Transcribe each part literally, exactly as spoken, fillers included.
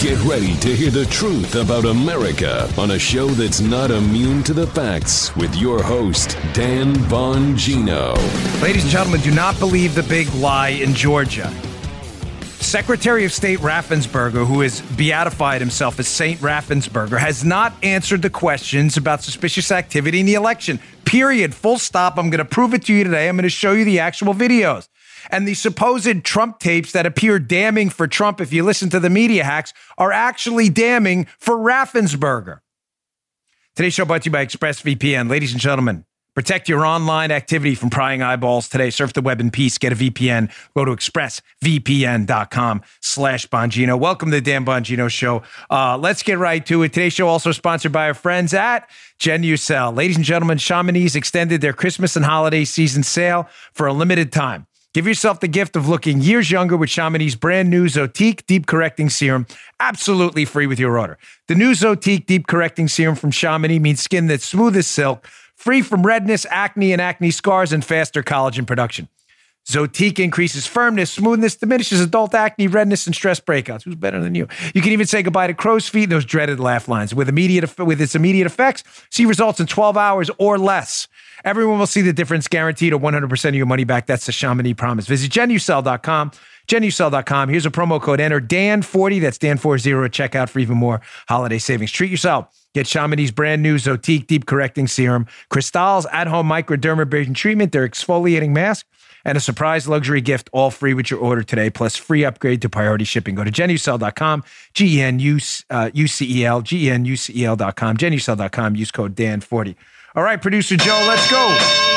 Get ready to hear the truth about America on a show that's not immune to the facts with your host, Dan Bongino. Ladies and gentlemen, do not believe the big lie in Georgia. Secretary of State Raffensperger, who has beatified himself as Saint Raffensperger, has not answered the questions about suspicious activity in the election. Period. Full stop. I'm going to prove it to you today. I'm going to show you the actual videos. And the supposed Trump tapes that appear damning for Trump, if you listen to the media hacks, are actually damning for Raffensperger. Today's show brought to you by ExpressVPN. Ladies and gentlemen, protect your online activity from prying eyeballs today. Surf the web in peace. Get a V P N. Go to expressvpn.com slash Bongino. Welcome to the Dan Bongino Show. Uh, let's get right to it. Today's show also sponsored by our friends at Genucel. Ladies and gentlemen, Chamonix extended their Christmas and holiday season sale for a limited time. Give yourself the gift of looking years younger with Chamonix's brand new Zotique Deep Correcting Serum, absolutely free with your order. The new Zotique Deep Correcting Serum from Chamonix means skin that's smooth as silk, free from redness, acne, and acne scars, and faster collagen production. Zotique increases firmness, smoothness, diminishes adult acne, redness, and stress breakouts. Who's better than you? You can even say goodbye to crow's feet and those dreaded laugh lines. With immediate, with its immediate effects, see results in twelve hours or less. Everyone will see the difference, guaranteed, or one hundred percent of your money back. That's the Chamonix promise. Visit Genucel dot com. Genucel dot com. Here's a promo code. Enter Dan forty. That's Dan forty at checkout for even more holiday savings. Treat yourself. Get Chamonix's brand new Zotique Deep Correcting Serum, Cristal's at-home microdermabrasion treatment, their exfoliating mask, and a surprise luxury gift, all free with your order today, plus free upgrade to priority shipping. Go to Genucel dot com, G E N U C E L, G E N U C E L dot com, Genucel dot com. Use code Dan forty. All right, producer Joe, let's go.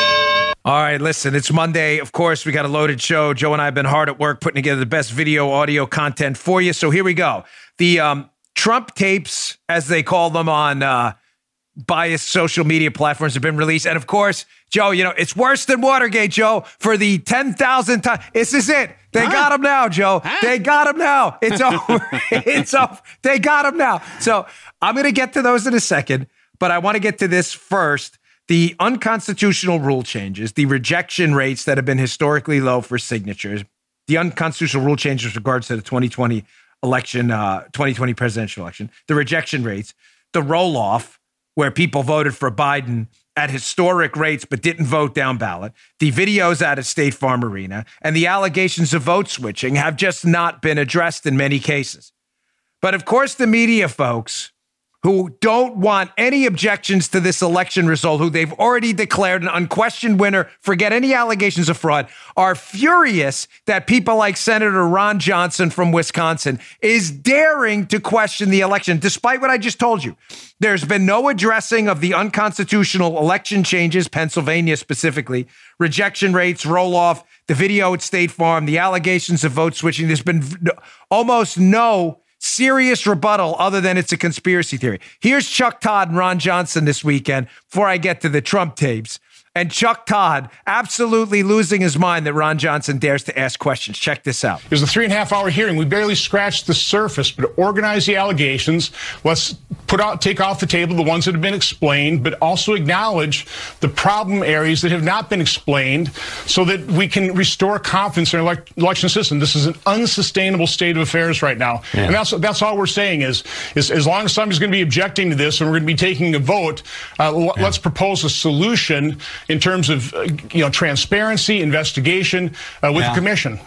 All right, listen, it's Monday. Of course, we got a loaded show. Joe and I have been hard at work putting together the best video, audio content for you. So here we go. The um, Trump tapes, as they call them on uh, biased social media platforms, have been released. And of course, Joe, you know, it's worse than Watergate, Joe, for the ten thousandth time. This is it. They huh? got him now, Joe. Huh? They got him now. It's over. It's over. They got him now. So I'm going to get to those in a second. But I want to get to this first. The unconstitutional rule changes, the rejection rates that have been historically low for signatures, the unconstitutional rule changes with regards to the twenty twenty election, uh, twenty twenty presidential election, the rejection rates, the roll-off where people voted for Biden at historic rates but didn't vote down ballot, the videos out of State Farm Arena, and the allegations of vote switching have just not been addressed in many cases. But of course, the media folks who don't want any objections to this election result, who they've already declared an unquestioned winner, forget any allegations of fraud, are furious that people like Senator Ron Johnson from Wisconsin is daring to question the election, despite what I just told you. There's been no addressing of the unconstitutional election changes, Pennsylvania specifically, rejection rates, roll-off, the video at State Farm, the allegations of vote switching. There's been almost no serious rebuttal other than it's a conspiracy theory. Here's Chuck Todd and Ron Johnson this weekend before I get to the Trump tapes. And Chuck Todd absolutely losing his mind that Ron Johnson dares to ask questions. Check this out. It was a three and a half hour hearing. We barely scratched the surface, but organize the allegations. Let's put out, take off the table the ones that have been explained, but also acknowledge the problem areas that have not been explained so that we can restore confidence in our elect- election system. This is an unsustainable state of affairs right now. Yeah. And that's that's all we're saying is, is as long as somebody's going to be objecting to this and we're going to be taking a vote, uh, l- yeah. let's propose a solution in terms of, uh, you know, transparency, investigation uh, with yeah. the commission.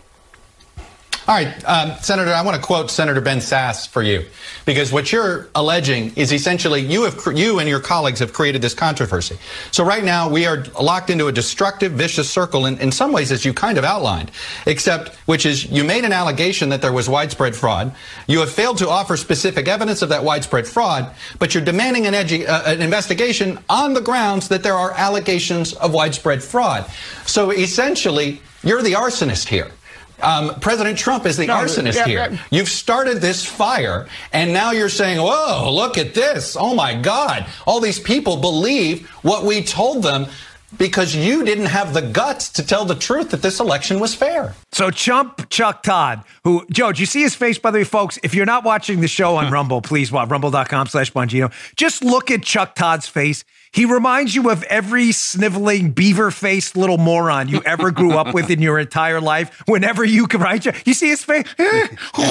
All right, um, Senator, I want to quote Senator Ben Sasse for you, because what you're alleging is essentially you have you and your colleagues have created this controversy. So right now we are locked into a destructive, vicious circle in, in some ways, as you kind of outlined, except which is you made an allegation that there was widespread fraud. You have failed to offer specific evidence of that widespread fraud, but you're demanding an, edu- uh, an investigation on the grounds that there are allegations of widespread fraud. So essentially, you're the arsonist here. Um, President Trump is the no, arsonist yeah, here. Yeah. You've started this fire, and now you're saying, whoa, look at this. Oh, my God. All these people believe what we told them because you didn't have the guts to tell the truth that this election was fair. So Chump Chuck Todd, who, Joe, did you see his face, by the way, folks? If you're not watching the show on Rumble, please watch rumble.com slash Bongino. Just look at Chuck Todd's face. He reminds you of every sniveling, beaver-faced little moron you ever grew up with in your entire life. Whenever you can, right? You see his face? oh,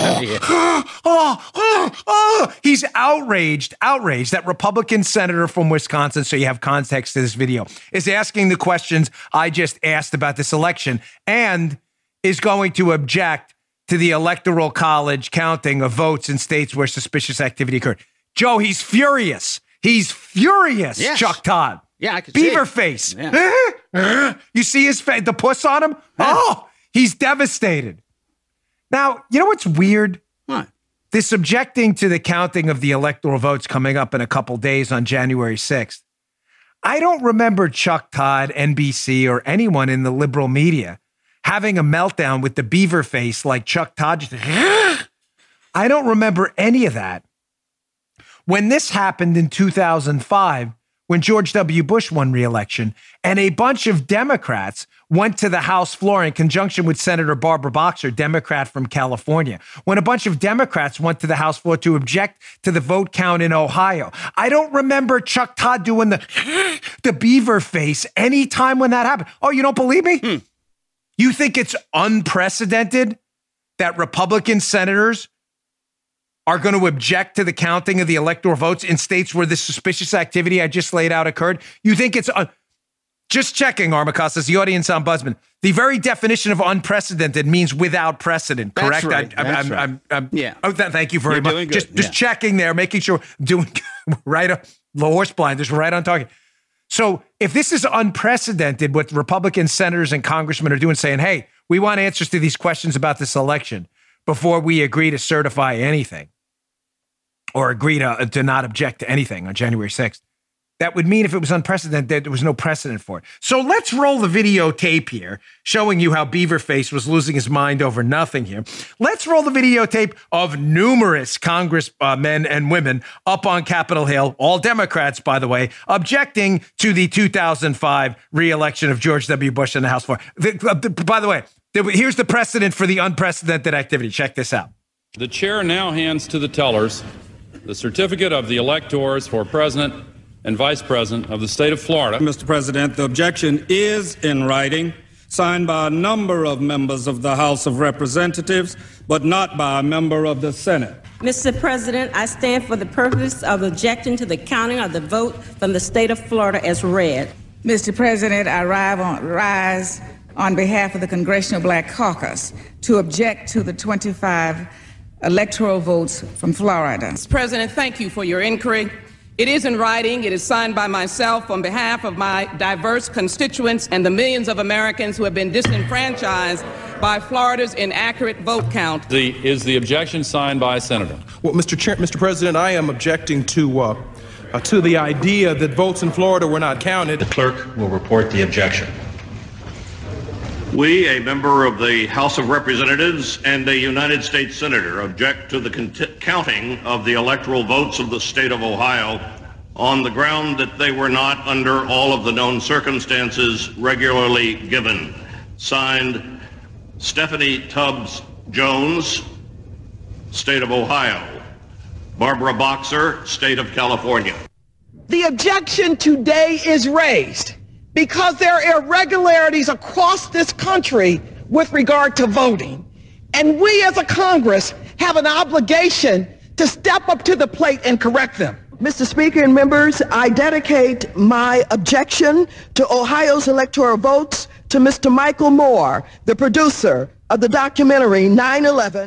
oh, oh, oh. He's outraged, outraged that Republican senator from Wisconsin, so you have context to this video, is asking the questions I just asked about this election and is going to object to the Electoral College counting of votes in states where suspicious activity occurred. Joe, he's furious. He's furious, yes. Chuck Todd. Yeah, I can Beaver see face. Yeah. You see his face, the puss on him? Oh, he's devastated. Now, you know what's weird? What? This objecting to the counting of the electoral votes coming up in a couple days on January sixth. I don't remember Chuck Todd, N B C, or anyone in the liberal media having a meltdown with the beaver face like Chuck Todd. Just, I don't remember any of that. When this happened in two thousand five, when George W. Bush won re-election, and a bunch of Democrats went to the House floor in conjunction with Senator Barbara Boxer, Democrat from California, when a bunch of Democrats went to the House floor to object to the vote count in Ohio. I don't remember Chuck Todd doing the, the beaver face any time when that happened. Oh, you don't believe me? Hmm. You think it's unprecedented that Republican senators are going to object to the counting of the electoral votes in states where this suspicious activity I just laid out occurred? You think it's un- just checking, Armacost, as the audience ombudsman. The very definition of unprecedented means without precedent, correct? That's right. I, I'm, That's I'm, right. I'm, I'm, yeah. Oh, th- thank you very You're much. Doing good. Just, just yeah. checking there, making sure doing right on the horse blind, just right on target. So if this is unprecedented, what Republican senators and congressmen are doing, saying, hey, we want answers to these questions about this election before we agree to certify anything or agree to, to not object to anything on January sixth, that would mean if it was unprecedented, there was no precedent for it. So let's roll the videotape here showing you how Beaverface was losing his mind over nothing here. Let's roll the videotape of numerous congressmen uh, and women up on Capitol Hill, all Democrats, by the way, objecting to the two thousand five re-election of George W. Bush in the House floor. The, the, by the way, the, here's the precedent for the unprecedented activity. Check this out. The chair now hands to the tellers the certificate of the electors for president and vice president of the state of Florida. Mister President, the objection is in writing, signed by a number of members of the House of Representatives, but not by a member of the Senate. Mister President, I stand for the purpose of objecting to the counting of the vote from the state of Florida as read. Mister President, I on, rise on behalf of the Congressional Black Caucus to object to the twenty-five electoral votes from Florida. Mister President, thank you for your inquiry. It is in writing. It is signed by myself on behalf of my diverse constituents and the millions of Americans who have been disenfranchised by Florida's inaccurate vote count. The, is the objection signed by a senator? Well, Mister Chair, Mister President, I am objecting to uh, uh, to the idea that votes in Florida were not counted. The clerk will report the objection. We, a member of the House of Representatives and a United States Senator, object to the cont- counting of the electoral votes of the state of Ohio on the ground that they were not, under all of the known circumstances, regularly given. Signed, Stephanie Tubbs Jones, state of Ohio. Barbara Boxer, state of California. The objection today is raised because there are irregularities across this country with regard to voting. And we as a Congress have an obligation to step up to the plate and correct them. Mister Speaker and members, I dedicate my objection to Ohio's electoral votes to Mister Michael Moore, the producer of the documentary nine eleven.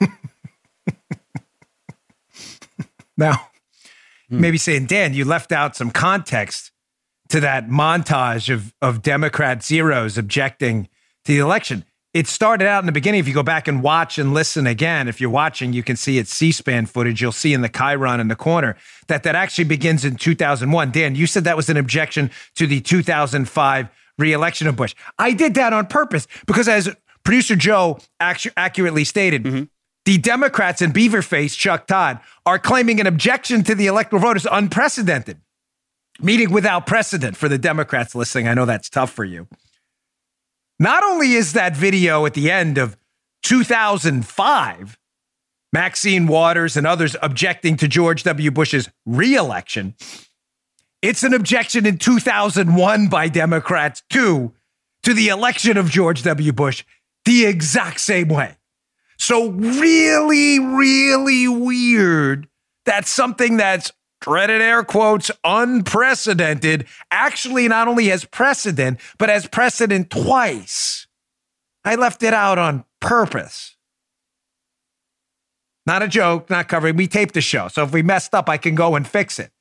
Now, maybe saying, Dan, you left out some context to that montage of, of Democrat zeros objecting to the election. It started out in the beginning. If you go back and watch and listen again, if you're watching, you can see it's C-SPAN footage. You'll see in the Chiron in the corner that that actually begins in two thousand one. Dan, you said that was an objection to the two thousand five re-election of Bush. I did that on purpose because, as producer Joe actu- accurately stated, mm-hmm. the Democrats and Beaverface Chuck Todd are claiming an objection to the electoral vote is unprecedented. Meeting without precedent for the Democrats listening. I know that's tough for you. Not only is that video at the end of two thousand five, Maxine Waters and others objecting to George W. Bush's re-election, It's an objection in two thousand one by Democrats, too, to the election of George W. Bush the exact same way. So really, really weird that something that's, credit air quotes, unprecedented, actually not only has precedent, but has precedent twice. I left it out on purpose. Not a joke, not covering. We taped the show, so if we messed up, I can go and fix it.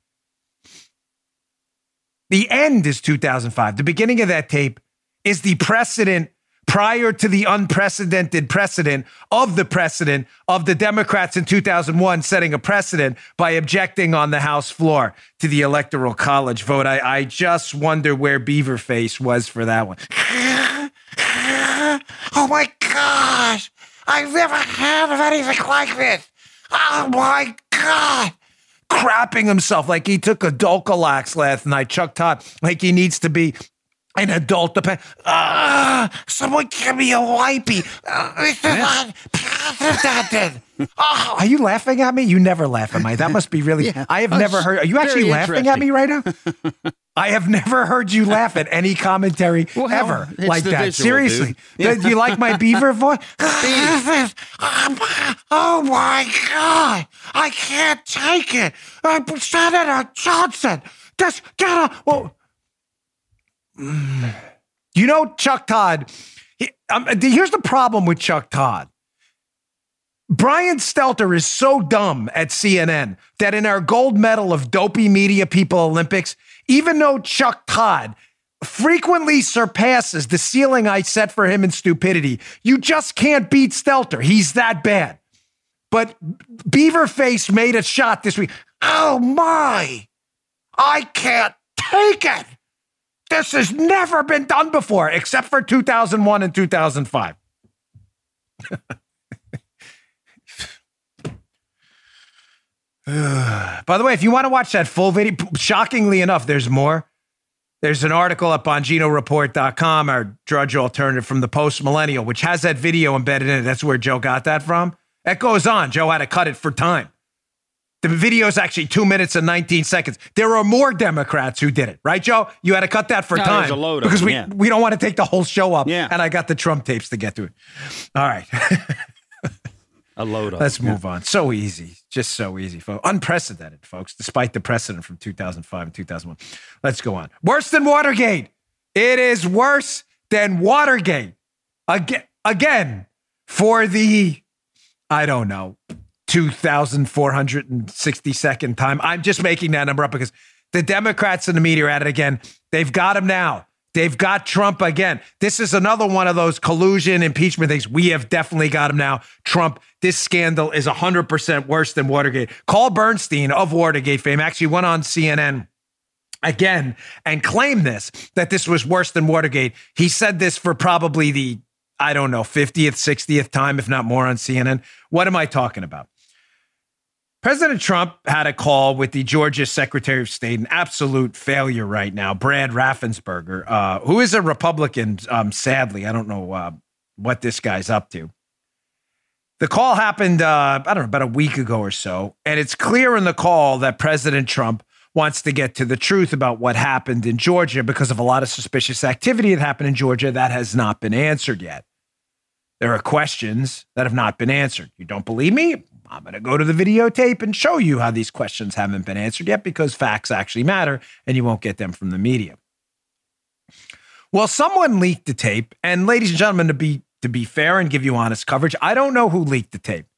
The end is two thousand five. The beginning of that tape is the precedent prior to the unprecedented precedent of the precedent of the Democrats in two thousand one setting a precedent by objecting on the House floor to the Electoral College vote. I, I just wonder where Beaverface was for that one. Oh my gosh, I've never had anything like this. Oh my God. Crapping himself like he took a Dulcolax last night. Chuck Todd, like he needs to be an adult. Depend- ah, someone give me a wipey. Oh, are you laughing at me? You never laugh at me. That must be really. Yeah, I have never heard. Are you actually laughing at me right now? I have never heard you laugh at any commentary well, ever like that. Visual, Seriously, yeah. Do you like my beaver voice? Oh my God! I can't take it. Senator Johnson, just get a. Well, you know, Chuck Todd. He, um, here's the problem with Chuck Todd. Brian Stelter is so dumb at C N N that in our gold medal of dopey media people Olympics, even though Chuck Todd frequently surpasses the ceiling I set for him in stupidity, you just can't beat Stelter. He's that bad. But Beaverface made a shot this week. Oh my, I can't take it. This has never been done before, except for two thousand one and two thousand five. By the way, if you want to watch that full video, shockingly enough, there's more. There's an article up on Gino Report dot com, our Drudge alternative from the Post Millennial, which has that video embedded in it. That's where Joe got that from. That goes on. Joe had to cut it for time. The video is actually two minutes and nineteen seconds. There are more Democrats who did it, right, Joe? You had to cut that for no, time a load because of them, we, yeah. we don't want to take the whole show up. Yeah. And I got the Trump tapes to get to it. All right. A load of Let's move yeah. on. So easy. Just so easy, folks. Unprecedented, folks, despite the precedent from two thousand five and two thousand one. Let's go on. Worse than Watergate. It is worse than Watergate. Again, again for the, I don't know, two thousand four hundred sixty-second time. I'm just making that number up because the Democrats and the media are at it again. They've got him now. They've got Trump again. This is another one of those collusion, impeachment things. We have definitely got him now. Trump, this scandal is one hundred percent worse than Watergate. Carl Bernstein of Watergate fame actually went on C N N again and claimed this, that this was worse than Watergate. He said this for probably the, I don't know, fiftieth, sixtieth time, if not more on C N N. What am I talking about? President Trump had a call with the Georgia Secretary of State, an absolute failure right now, Brad Raffensperger, uh, who is a Republican, um, sadly. I don't know uh, what this guy's up to. The call happened, uh, I don't know, about a week ago or so, and it's clear in the call that President Trump wants to get to the truth about what happened in Georgia because of a lot of suspicious activity that happened in Georgia that has not been answered yet. There are questions that have not been answered. You don't believe me? I'm going to go to the videotape and show you how these questions haven't been answered yet because facts actually matter and you won't get them from the media. Well, someone leaked the tape, and ladies and gentlemen, to be to be fair and give you honest coverage, I don't know who leaked the tape.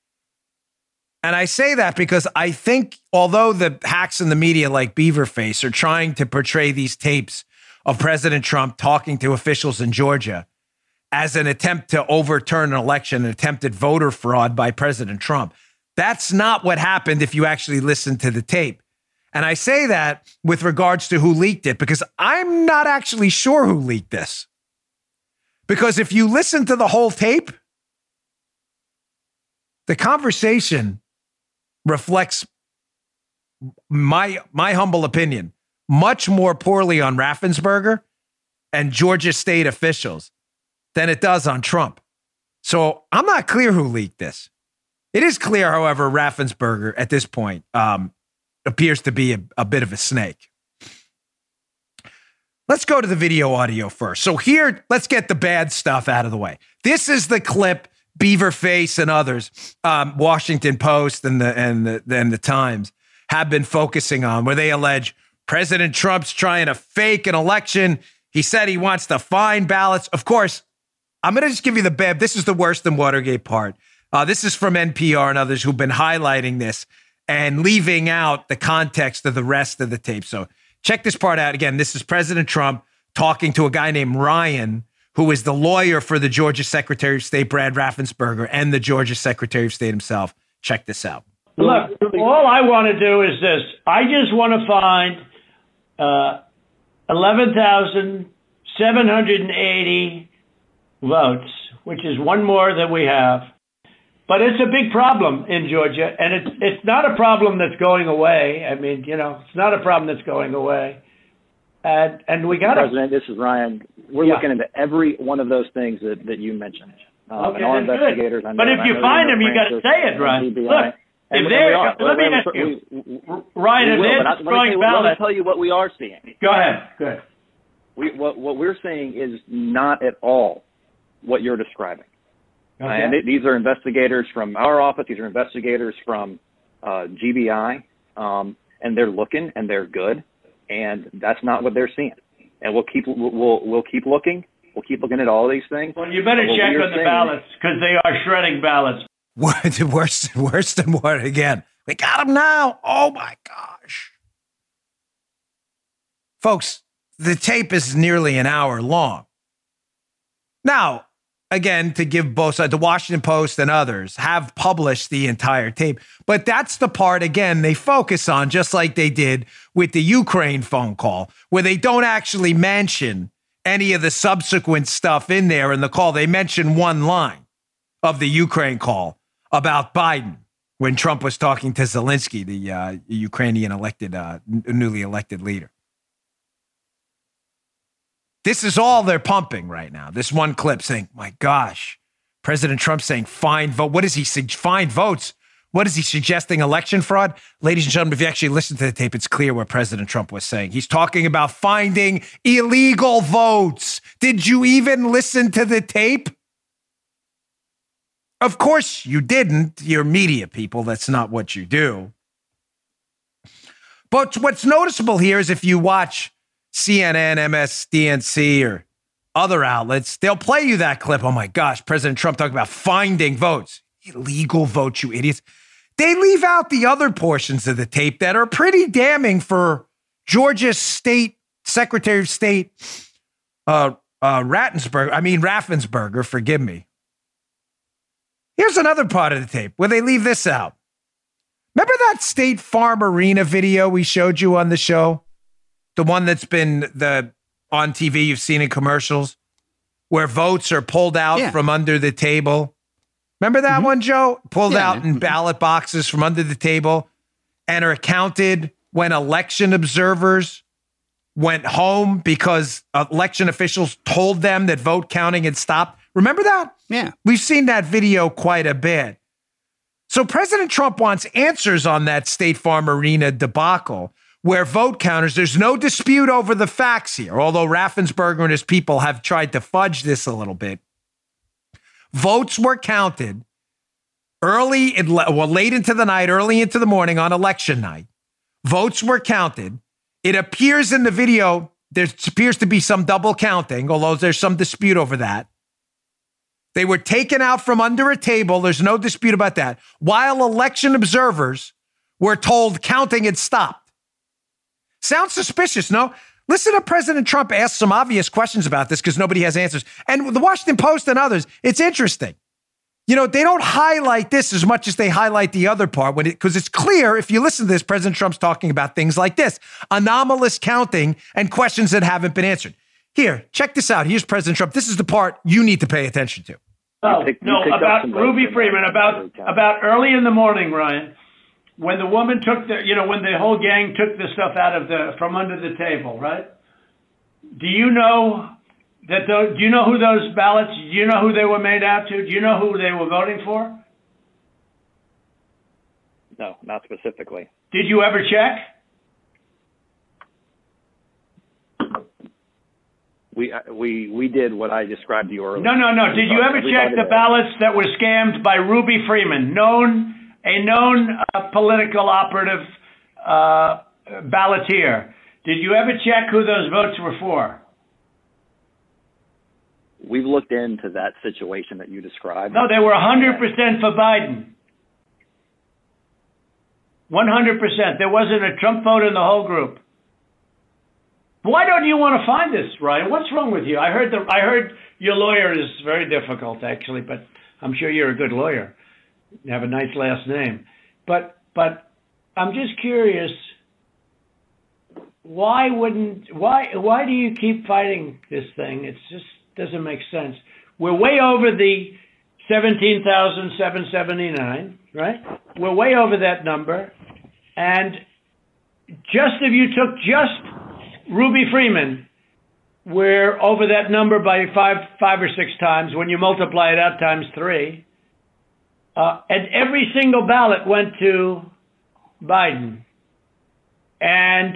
And I say that because I think although the hacks in the media like Beaverface are trying to portray these tapes of President Trump talking to officials in Georgia as an attempt to overturn an election, an attempted voter fraud by President Trump. That's not what happened if you actually listen to the tape. And I say that with regards to who leaked it, because I'm not actually sure who leaked this. Because if you listen to the whole tape, the conversation reflects my, my humble opinion much more poorly on Raffensperger and Georgia state officials than it does on Trump. So I'm not clear who leaked this. It is clear, however, Raffensperger at this point um, appears to be a, a bit of a snake. Let's go to the video audio first. So here, let's get the bad stuff out of the way. This is the clip Beaverface and others, um, Washington Post and the and the, and the Times have been focusing on, where they allege President Trump's trying to fake an election. He said he wants to find ballots. Of course, I'm going to just give you the bad. This is the worse than Watergate part. Uh, this is from N P R and others who've been highlighting this and leaving out the context of the rest of the tape. So check this part out. Again, this is President Trump talking to a guy named Ryan, who is the lawyer for the Georgia Secretary of State, Brad Raffensperger, and the Georgia Secretary of State himself. Check this out. Look, all I want to do is this. I just want to find uh, eleven thousand seven hundred eighty votes, which is one more than we have. But it's a big problem in Georgia, and it's it's not a problem that's going away. I mean, you know, it's not a problem that's going away. And and we got to. President, this is Ryan. We're Yeah. looking into every one of those things that, that you mentioned. Um, Okay, and our that's good. investigators. I know, But if and I you know find the them, you got to Francis say it, and Ryan. D B I. Look, And if we- they're, we are. let me We- ask we- you, we- Ryan, we if will, they're but I- let me destroying tell you- Let me ballots. tell you what we are seeing. Go ahead. Go ahead. We, what, what we're seeing is not at all what you're describing. Okay. Uh, and th- these are investigators from our office. These are investigators from uh, G B I, um, and they're looking and they're good, and that's not what they're seeing. And we'll keep we'll we'll, we'll keep looking. We'll keep looking at all of these things. Well, you better But what check we're on the saying- ballots because they are shredding ballots. Worse, worse than what? Again, we got him now. Oh my gosh, folks! The tape is nearly an hour long. Now, again, to give both sides, the Washington Post and others have published the entire tape, but that's the part again they focus on, just like they did with the Ukraine phone call, where they don't actually mention any of the subsequent stuff in there in the call. They mention one line of the Ukraine call about Biden when Trump was talking to Zelensky, the uh, Ukrainian elected, uh, newly elected leader. This is all they're pumping right now. This one clip saying, my gosh, President Trump saying find vote. What is he saying? Find votes. What is he suggesting? Election fraud? Ladies and gentlemen, if you actually listen to the tape, it's clear what President Trump was saying. He's talking about finding illegal votes. Did you even listen to the tape? Of course you didn't. You're media people. That's not what you do. But what's noticeable here is if you watch C N N, M S D N C, or other outlets, they'll play you that clip. Oh my gosh, President Trump talking about finding votes. Illegal votes, you idiots. They leave out the other portions of the tape that are pretty damning for Georgia's state Secretary of State, uh, uh, Rattensberger, I mean, Raffensperger, forgive me. Here's another part of the tape where they leave this out. Remember that State Farm Arena video we showed you on the show? The one that's been the on T V, you've seen in commercials, where votes are pulled out yeah. from under the table. Remember that mm-hmm. one, Joe? Pulled yeah, out man. in ballot boxes from under the table and are counted when election observers went home because election officials told them that vote counting had stopped. Remember that? Yeah. We've seen that video quite a bit. So President Trump wants answers on that State Farm Arena debacle, where vote counters, there's no dispute over the facts here, although Raffensperger and his people have tried to fudge this a little bit. Votes were counted early, in, well, late into the night, early into the morning on election night. Votes were counted. It appears in the video, there appears to be some double counting, although there's some dispute over that. They were taken out from under a table. There's no dispute about that. While election observers were told counting had stopped. Sounds suspicious, no? Listen to President Trump ask some obvious questions about this because nobody has answers. And the Washington Post and others, it's interesting. You know, they don't highlight this as much as they highlight the other part when it, because it's clear if you listen to this, President Trump's talking about things like this, anomalous counting and questions that haven't been answered. Here, check this out. Here's President Trump. This is the part you need to pay attention to. No, no, about Ruby Freeman, about about early in the morning, Ryan. When the woman took the, you know, when the whole gang took the stuff out of the, from under the table, right? Do you know that, those, do you know who those ballots, do you know who they were made out to? Do you know who they were voting for? No, not specifically. Did you ever check? We we we did what I described to you earlier. No, no, no. Did you ever check the ballots that were scammed by Ruby Freeman, known a known uh, political operative uh, balloteer? Did you ever check who those votes were for? We've looked into that situation that you described. No, they were one hundred percent for Biden. one hundred percent. There wasn't a Trump vote in the whole group. Why don't you want to find this, Ryan? What's wrong with you? I heard the I heard your lawyer is very difficult, actually, but I'm sure you're a good lawyer. You have a nice last name. But but I'm just curious, why wouldn't why why do you keep fighting this thing? It just doesn't make sense. We're way over the seventeen thousand seven hundred seventy-nine, right? We're way over that number. And just if you took just Ruby Freeman, we're over that number by five, five or six times when you multiply it out times three. Uh, and every single ballot went to Biden. And,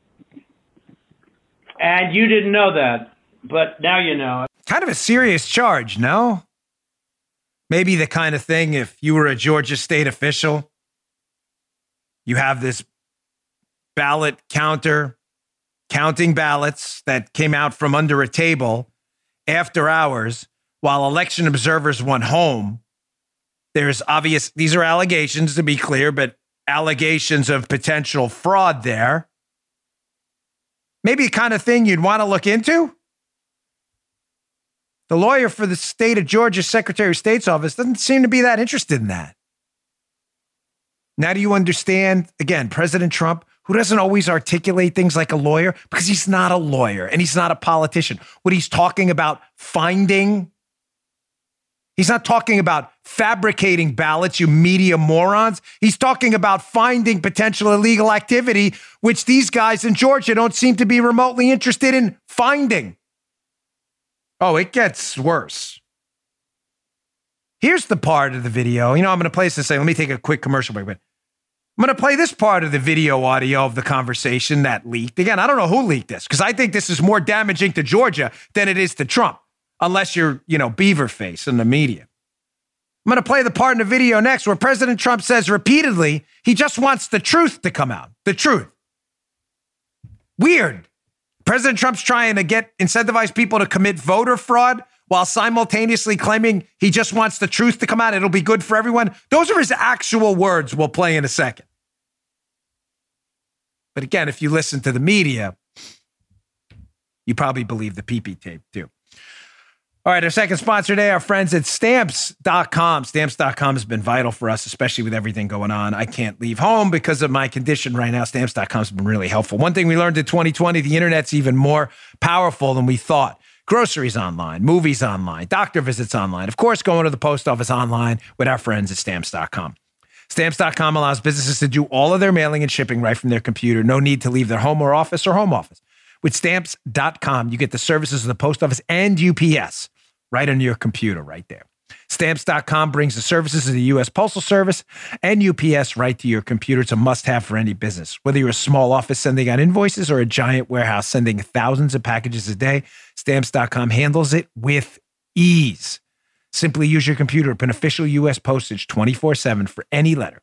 and you didn't know that, but now you know. Kind of a serious charge, no? Maybe the kind of thing if you were a Georgia state official, you have this ballot counter counting ballots that came out from under a table after hours while election observers went home. There's obvious, these are allegations to be clear, but allegations of potential fraud there. Maybe the kind of thing you'd want to look into. The lawyer for the state of Georgia Secretary of State's office doesn't seem to be that interested in that. Now, do you understand, again, President Trump, who doesn't always articulate things like a lawyer because he's not a lawyer and he's not a politician. What he's talking about finding, he's not talking about fabricating ballots, you media morons. He's talking about finding potential illegal activity, which these guys in Georgia don't seem to be remotely interested in finding. Oh, it gets worse. Here's the part of the video. You know, I'm going to play this and say, let me take a quick commercial break, but I'm going to play this part of the video audio of the conversation that leaked. Again, I don't know who leaked this because I think this is more damaging to Georgia than it is to Trump, unless you're, you know, Beaverface in the media. I'm going to play the part in the video next where President Trump says repeatedly he just wants the truth to come out. The truth. Weird. President Trump's trying to get incentivize people to commit voter fraud while simultaneously claiming he just wants the truth to come out. It'll be good for everyone. Those are his actual words. We'll play in a second. But again, if you listen to the media, you probably believe the pee-pee tape too. All right, our second sponsor today, our friends at Stamps dot com. Stamps dot com has been vital for us, especially with everything going on. I can't leave home because of my condition right now. Stamps dot com has been really helpful. One thing we learned in twenty twenty, the internet's even more powerful than we thought. Groceries online, movies online, doctor visits online. Of course, going to the post office online with our friends at Stamps dot com. Stamps dot com allows businesses to do all of their mailing and shipping right from their computer. No need to leave their home or office or home office. With Stamps dot com, you get the services of the post office and U P S right on your computer right there. Stamps dot com brings the services of the U S Postal Service and U P S right to your computer. It's a must-have for any business. Whether you're a small office sending out invoices or a giant warehouse sending thousands of packages a day, Stamps dot com handles it with ease. Simply use your computer to print official U S postage twenty-four seven for any letter,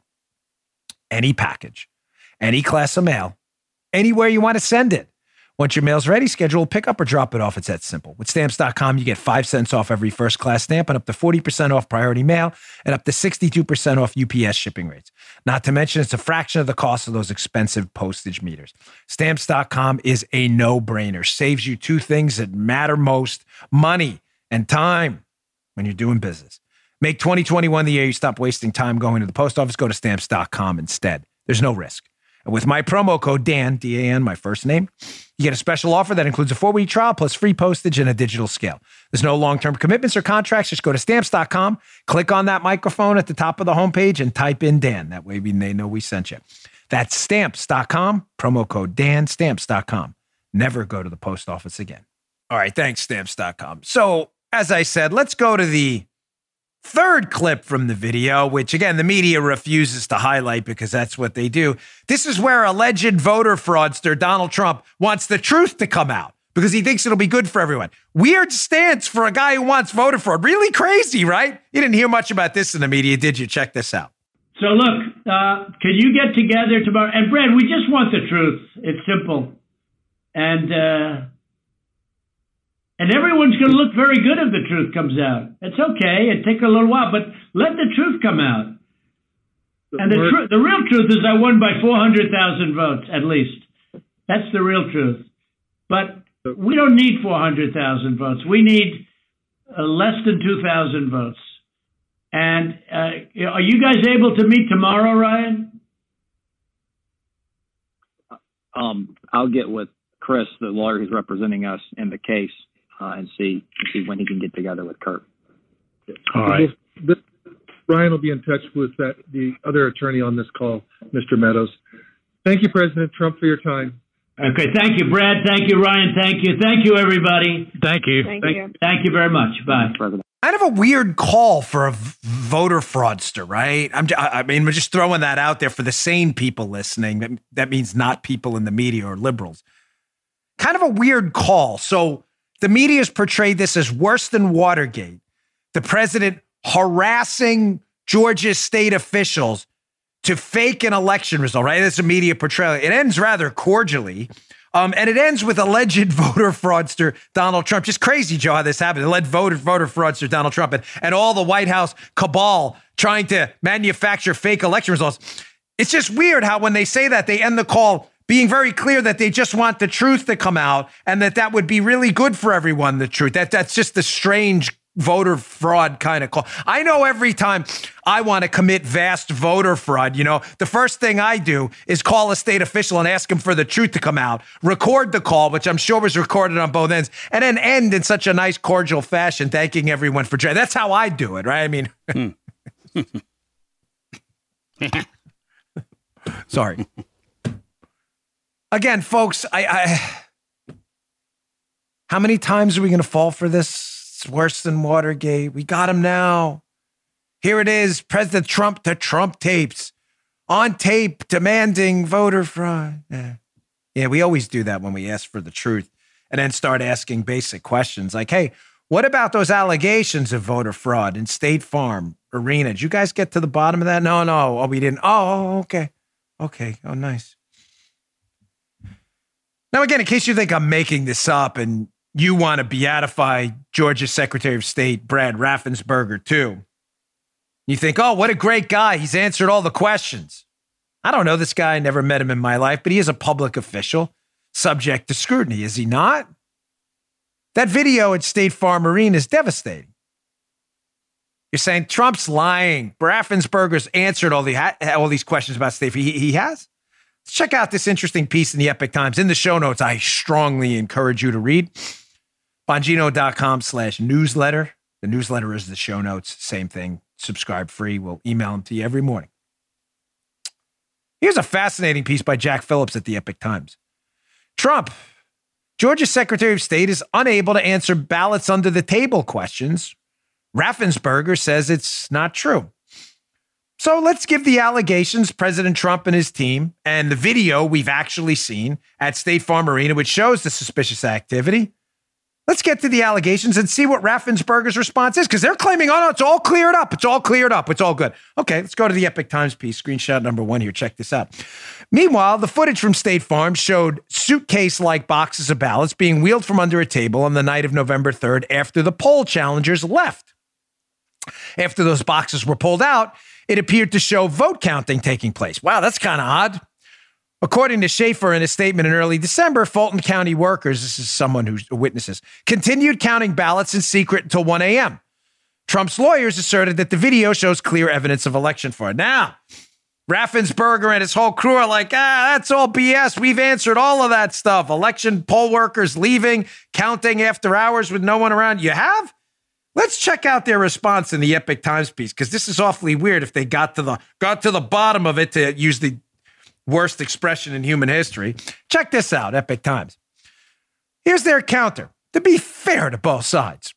any package, any class of mail, anywhere you want to send it. Once your mail's ready, schedule a pickup or drop it off. It's that simple. With Stamps dot com, you get five cents off every first-class stamp and up to forty percent off priority mail and up to sixty-two percent off U P S shipping rates. Not to mention, it's a fraction of the cost of those expensive postage meters. Stamps dot com is a no-brainer. Saves you two things that matter most, money and time when you're doing business. Make twenty twenty-one the year you stop wasting time going to the post office. Go to Stamps dot com instead. There's no risk. And with my promo code Dan, D A N, my first name, you get a special offer that includes a four-week trial plus free postage and a digital scale. There's no long-term commitments or contracts. Just go to Stamps dot com, click on that microphone at the top of the homepage, and type in Dan. That way they know we sent you. That's Stamps dot com, promo code Dan, Stamps dot com. Never go to the post office again. All right, thanks, Stamps dot com. So, as I said, let's go to the third clip from the video, which, again, the media refuses to highlight because that's what they do. This is where alleged voter fraudster Donald Trump wants the truth to come out because he thinks it'll be good for everyone. Weird stance for a guy who wants voter fraud. Really crazy, right? You didn't hear much about this in the media, did you? Check this out. So look, uh, can you get together tomorrow? And Brad, we just want the truth. It's simple. And uh, and everyone's going to look very good if the truth comes out. It's okay. It take a little while, but let the truth come out. And the, tr- the real truth is I won by four hundred thousand votes, at least. That's the real truth. But we don't need four hundred thousand votes. We need uh, less than two thousand votes. And uh, are you guys able to meet tomorrow, Ryan? Um, I'll get with Chris, the lawyer who's representing us in the case, uh, and see see when he can get together with Kurt. All right. This, Ryan will be in touch with that the other attorney on this call, Mister Meadows. Thank you, President Trump, for your time. Okay, thank you, Brad. Thank you, Ryan. Thank you. Thank you, everybody. Thank you. Thank, thank you. Thank you very much. Bye. President. Kind of a weird call for a v- voter fraudster, right? I'm, j- I mean, we're just throwing that out there for the sane people listening. That, that means not people in the media or liberals. Kind of a weird call. So the media's portrayed this as worse than Watergate. The president harassing Georgia state officials to fake an election result, right? That's a media portrayal. It ends rather cordially. Um, and it ends with alleged voter fraudster Donald Trump. Just crazy, Joe, how this happened. Alleged voter, voter fraudster Donald Trump and, and all the White House cabal trying to manufacture fake election results. It's just weird how when they say that, they end the call being very clear that they just want the truth to come out and that that would be really good for everyone, the truth. That That's just the strange voter fraud kind of call. I know every time I want to commit vast voter fraud, you know, the first thing I do is call a state official and ask him for the truth to come out, record the call, which I'm sure was recorded on both ends, and then end in such a nice, cordial fashion, thanking everyone for joining. That's how I do it, right? I mean, sorry. Again, folks, I, I how many times are we going to fall for this? It's worse than Watergate. We got him now. Here it is, President Trump to Trump tapes on tape demanding voter fraud. Yeah. yeah, we always do that when we ask for the truth and then start asking basic questions like, hey, what about those allegations of voter fraud in State Farm Arena? Did you guys get to the bottom of that? No, no. Oh, we didn't. Oh, okay. Okay. Oh, nice. Now, again, in case you think I'm making this up and you want to beatify Georgia Secretary of State Brad Raffensperger too. You think, oh, what a great guy. He's answered all the questions. I don't know this guy. I never met him in my life, but he is a public official subject to scrutiny, is he not? That video at State Farm Arena is devastating. You're saying Trump's lying. Raffensperger's answered all the all these questions about State Farm. He, he has? Let's check out this interesting piece in the Epic Times. In the show notes, I strongly encourage you to read. Bongino.com slash newsletter. The newsletter is the show notes. Same thing. Subscribe free. We'll email them to you every morning. Here's a fascinating piece by Jack Phillips at the Epic Times. Trump, Georgia Secretary of State, is unable to answer ballots under the table questions. Raffensperger says it's not true. So let's give the allegations President Trump and his team and the video we've actually seen at State Farm Arena, which shows the suspicious activity. Let's get to the allegations and see what Raffensperger's response is, because they're claiming, oh, no, it's all cleared up. It's all cleared up. It's all good. Okay, let's go to the Epic Times piece. Screenshot number one here. Check this out. Meanwhile, the footage from State Farm showed suitcase-like boxes of ballots being wheeled from under a table on the night of November third after the poll challengers left. After those boxes were pulled out, it appeared to show vote counting taking place. Wow, that's kind of odd. According to Schaefer in a statement in early December, Fulton County workers, this is someone who witnesses, continued counting ballots in secret until one a.m. Trump's lawyers asserted that the video shows clear evidence of election fraud. Now, Raffensperger and his whole crew are like, ah, that's all B S. We've answered all of that stuff. Election poll workers leaving, counting after hours with no one around. You have? Let's check out their response in the Epic Times piece, because this is awfully weird if they got to the got to the bottom of it, to use the worst expression in human history. Check this out, Epic Times. Here's their counter, to be fair to both sides.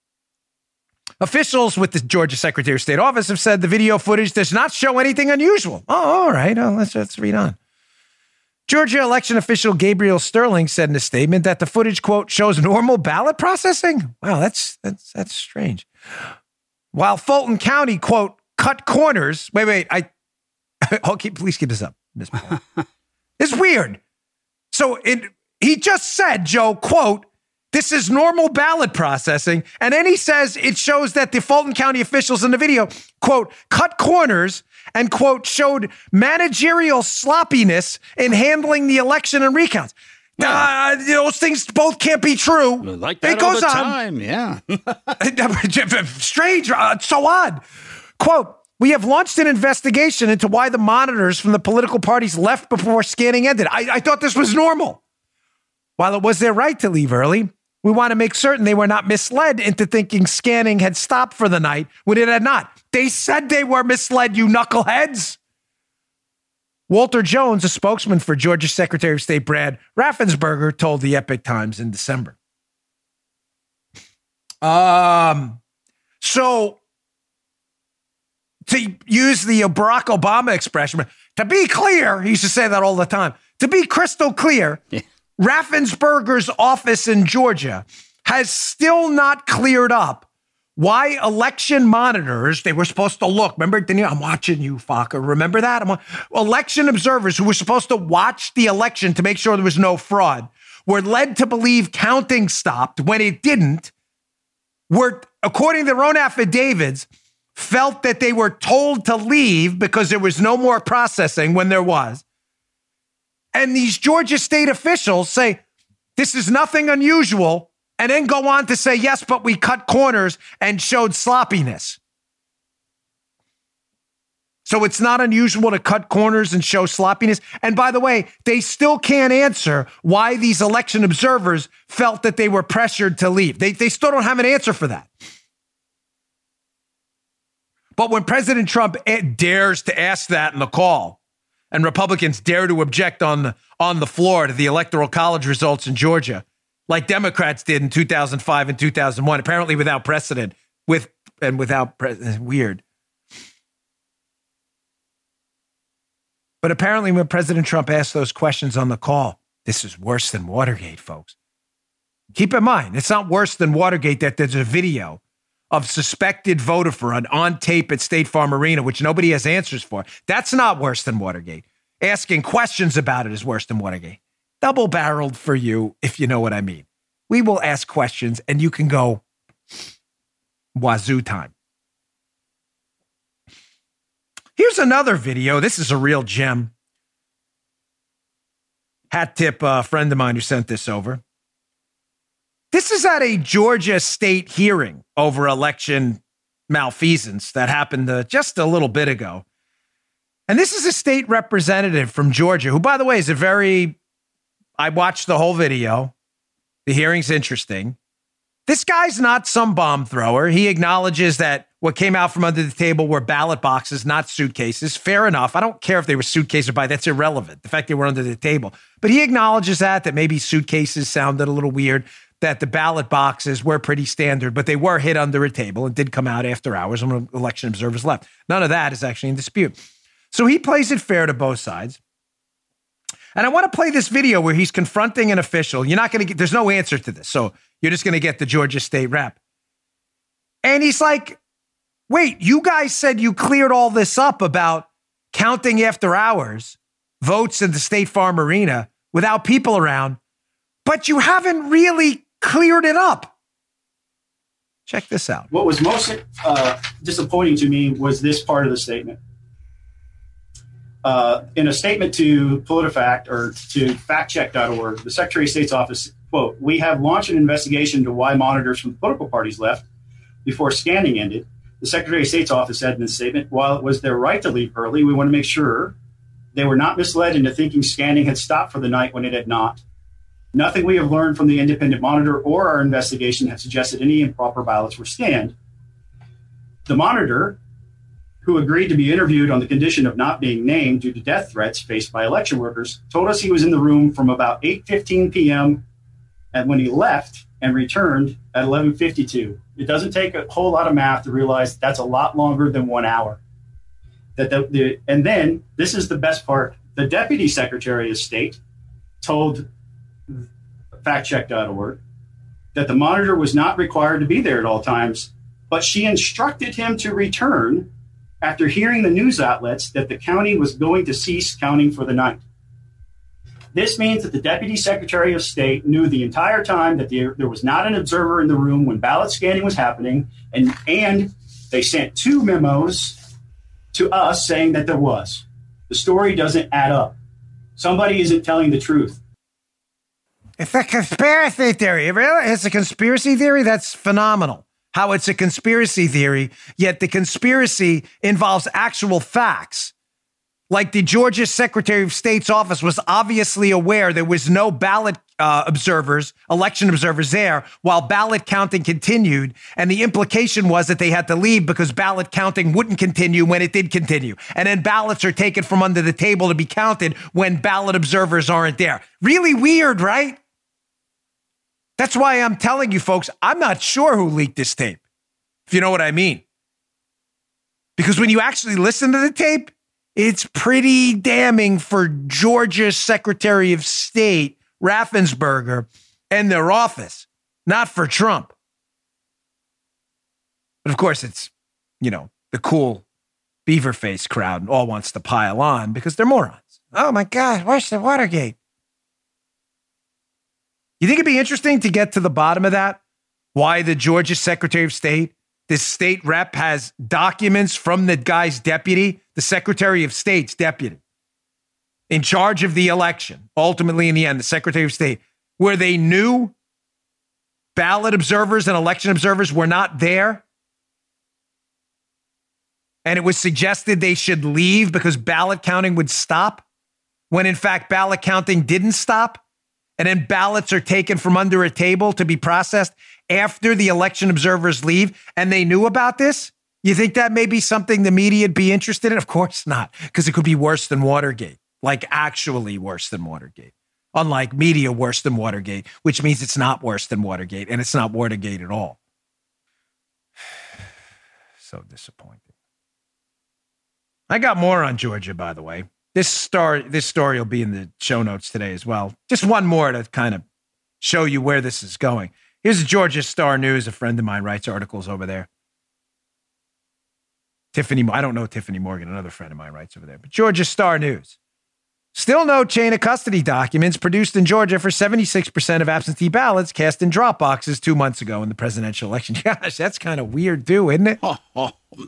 Officials with the Georgia Secretary of State office have said the video footage does not show anything unusual. Oh, all right. Oh, let's, let's read on. Georgia election official Gabriel Sterling said in a statement that the footage, quote, shows normal ballot processing. Wow, that's that's that's strange. While Fulton County, quote, cut corners. Wait, wait, I. Oh, keep, please keep this up, Miz Paul. It's weird. So it, he just said, Joe, quote, this is normal ballot processing. And then he says it shows that the Fulton County officials in the video, quote, cut corners and, quote, showed managerial sloppiness in handling the election and recounts. Uh, those things both can't be true. Like that it goes all the on. time, yeah. Strange, uh, so odd. Quote, we have launched an investigation into why the monitors from the political parties left before scanning ended. I, I thought this was normal. While it was their right to leave early, we want to make certain they were not misled into thinking scanning had stopped for the night when it had not. They said they were misled, you knuckleheads. Walter Jones, a spokesman for Georgia Secretary of State Brad Raffensperger, told the Epoch Times in December. Um, so to use the Barack Obama expression, to be clear, he used to say that all the time, to be crystal clear, yeah. Raffensperger's office in Georgia has still not cleared up why election monitors, they were supposed to look, remember, Danielle, I'm watching you, Fokker, remember that? I'm, election observers who were supposed to watch the election to make sure there was no fraud were led to believe counting stopped when it didn't, were, according to their own affidavits, felt that they were told to leave because there was no more processing when there was. And these Georgia state officials say, this is nothing unusual, and then go on to say, yes, but we cut corners and showed sloppiness. So it's not unusual to cut corners and show sloppiness. And by the way, they still can't answer why these election observers felt that they were pressured to leave. They, they still don't have an answer for that. But when President Trump dares to ask that in the call, and Republicans dare to object on the, on the floor to the Electoral College results in Georgia, like Democrats did in two thousand five and two thousand one, apparently without precedent, with and without pre- weird. But apparently when President Trump asked those questions on the call, this is worse than Watergate, folks. Keep in mind, it's not worse than Watergate that there's a video of suspected voter fraud on tape at State Farm Arena, which nobody has answers for. That's not worse than Watergate. Asking questions about it is worse than Watergate. Double-barreled for you, if you know what I mean. We will ask questions, and you can go wazoo time. Here's another video. This is a real gem. Hat tip, a uh, friend of mine who sent this over. This is at a Georgia state hearing over election malfeasance that happened uh, just a little bit ago. And this is a state representative from Georgia, who, by the way, is a very... I watched the whole video. The hearing's interesting. This guy's not some bomb thrower. He acknowledges that what came out from under the table were ballot boxes, not suitcases. Fair enough. I don't care if they were suitcases or by. That's irrelevant. The fact they were under the table. But he acknowledges that, that maybe suitcases sounded a little weird, that the ballot boxes were pretty standard, but they were hid under a table and did come out after hours when election observers left. None of that is actually in dispute. So he plays it fair to both sides. And I want to play this video where he's confronting an official. You're not going to get, there's no answer to this. So you're just going to get the Georgia state rep. And he's like, wait, you guys said you cleared all this up about counting after hours, votes in the State Farm Arena without people around, but you haven't really cleared it up. Check this out. What was most uh, disappointing to me was this part of the statement. Uh, in a statement to PolitiFact or to fact check dot org, the Secretary of State's office, quote, we have launched an investigation into why monitors from political parties left before scanning ended. The Secretary of State's office said in the statement, while it was their right to leave early, we want to make sure they were not misled into thinking scanning had stopped for the night when it had not. Nothing we have learned from the independent monitor or our investigation have suggested any improper ballots were scanned. The monitor, who agreed to be interviewed on the condition of not being named due to death threats faced by election workers, told us he was in the room from about eight fifteen p.m. and when he left and returned at eleven fifty-two. It doesn't take a whole lot of math to realize that's a lot longer than one hour. That the, the and then this is the best part. The Deputy Secretary of State told fact check dot org that the monitor was not required to be there at all times, but she instructed him to return after hearing the news outlets that the county was going to cease counting for the night. This means that the Deputy Secretary of State knew the entire time that there, there was not an observer in the room when ballot scanning was happening, and, and they sent two memos to us saying that there was. The story doesn't add up. Somebody isn't telling the truth. It's a conspiracy theory. Really? It's a conspiracy theory? That's phenomenal. How it's a conspiracy theory, yet the conspiracy involves actual facts. Like the Georgia Secretary of State's office was obviously aware there was no ballot uh, observers, election observers there while ballot counting continued. And the implication was that they had to leave because ballot counting wouldn't continue when it did continue. And then ballots are taken from under the table to be counted when ballot observers aren't there. Really weird, right? That's why I'm telling you folks, I'm not sure who leaked this tape, if you know what I mean. Because when you actually listen to the tape, it's pretty damning for Georgia's Secretary of State, Raffensperger, and their office, not for Trump. But of course, it's, you know, the cool beaver face crowd all wants to pile on because they're morons. Oh my God, where's the Watergate? You think it'd be interesting to get to the bottom of that? Why the Georgia Secretary of State, this state rep, has documents from the guy's deputy, the Secretary of State's deputy, in charge of the election, ultimately in the end, the Secretary of State, where they knew ballot observers and election observers were not there. And it was suggested they should leave because ballot counting would stop, when in fact ballot counting didn't stop. And then ballots are taken from under a table to be processed after the election observers leave, and they knew about this? You think that may be something the media would be interested in? Of course not, because it could be worse than Watergate, like actually worse than Watergate. Unlike media worse than Watergate, which means it's not worse than Watergate, and it's not Watergate at all. So disappointing. I got more on Georgia, by the way. This story, this story will be in the show notes today as well. Just one more to kind of show you where this is going. Here's a Georgia Star News. A friend of mine writes articles over there. Tiffany, I don't know Tiffany Morgan, another friend of mine writes over there. But Georgia Star News. Still no chain of custody documents produced in Georgia for seventy-six percent of absentee ballots cast in drop boxes two months ago in the presidential election. Gosh, that's kind of weird too, isn't it? Oh, oh.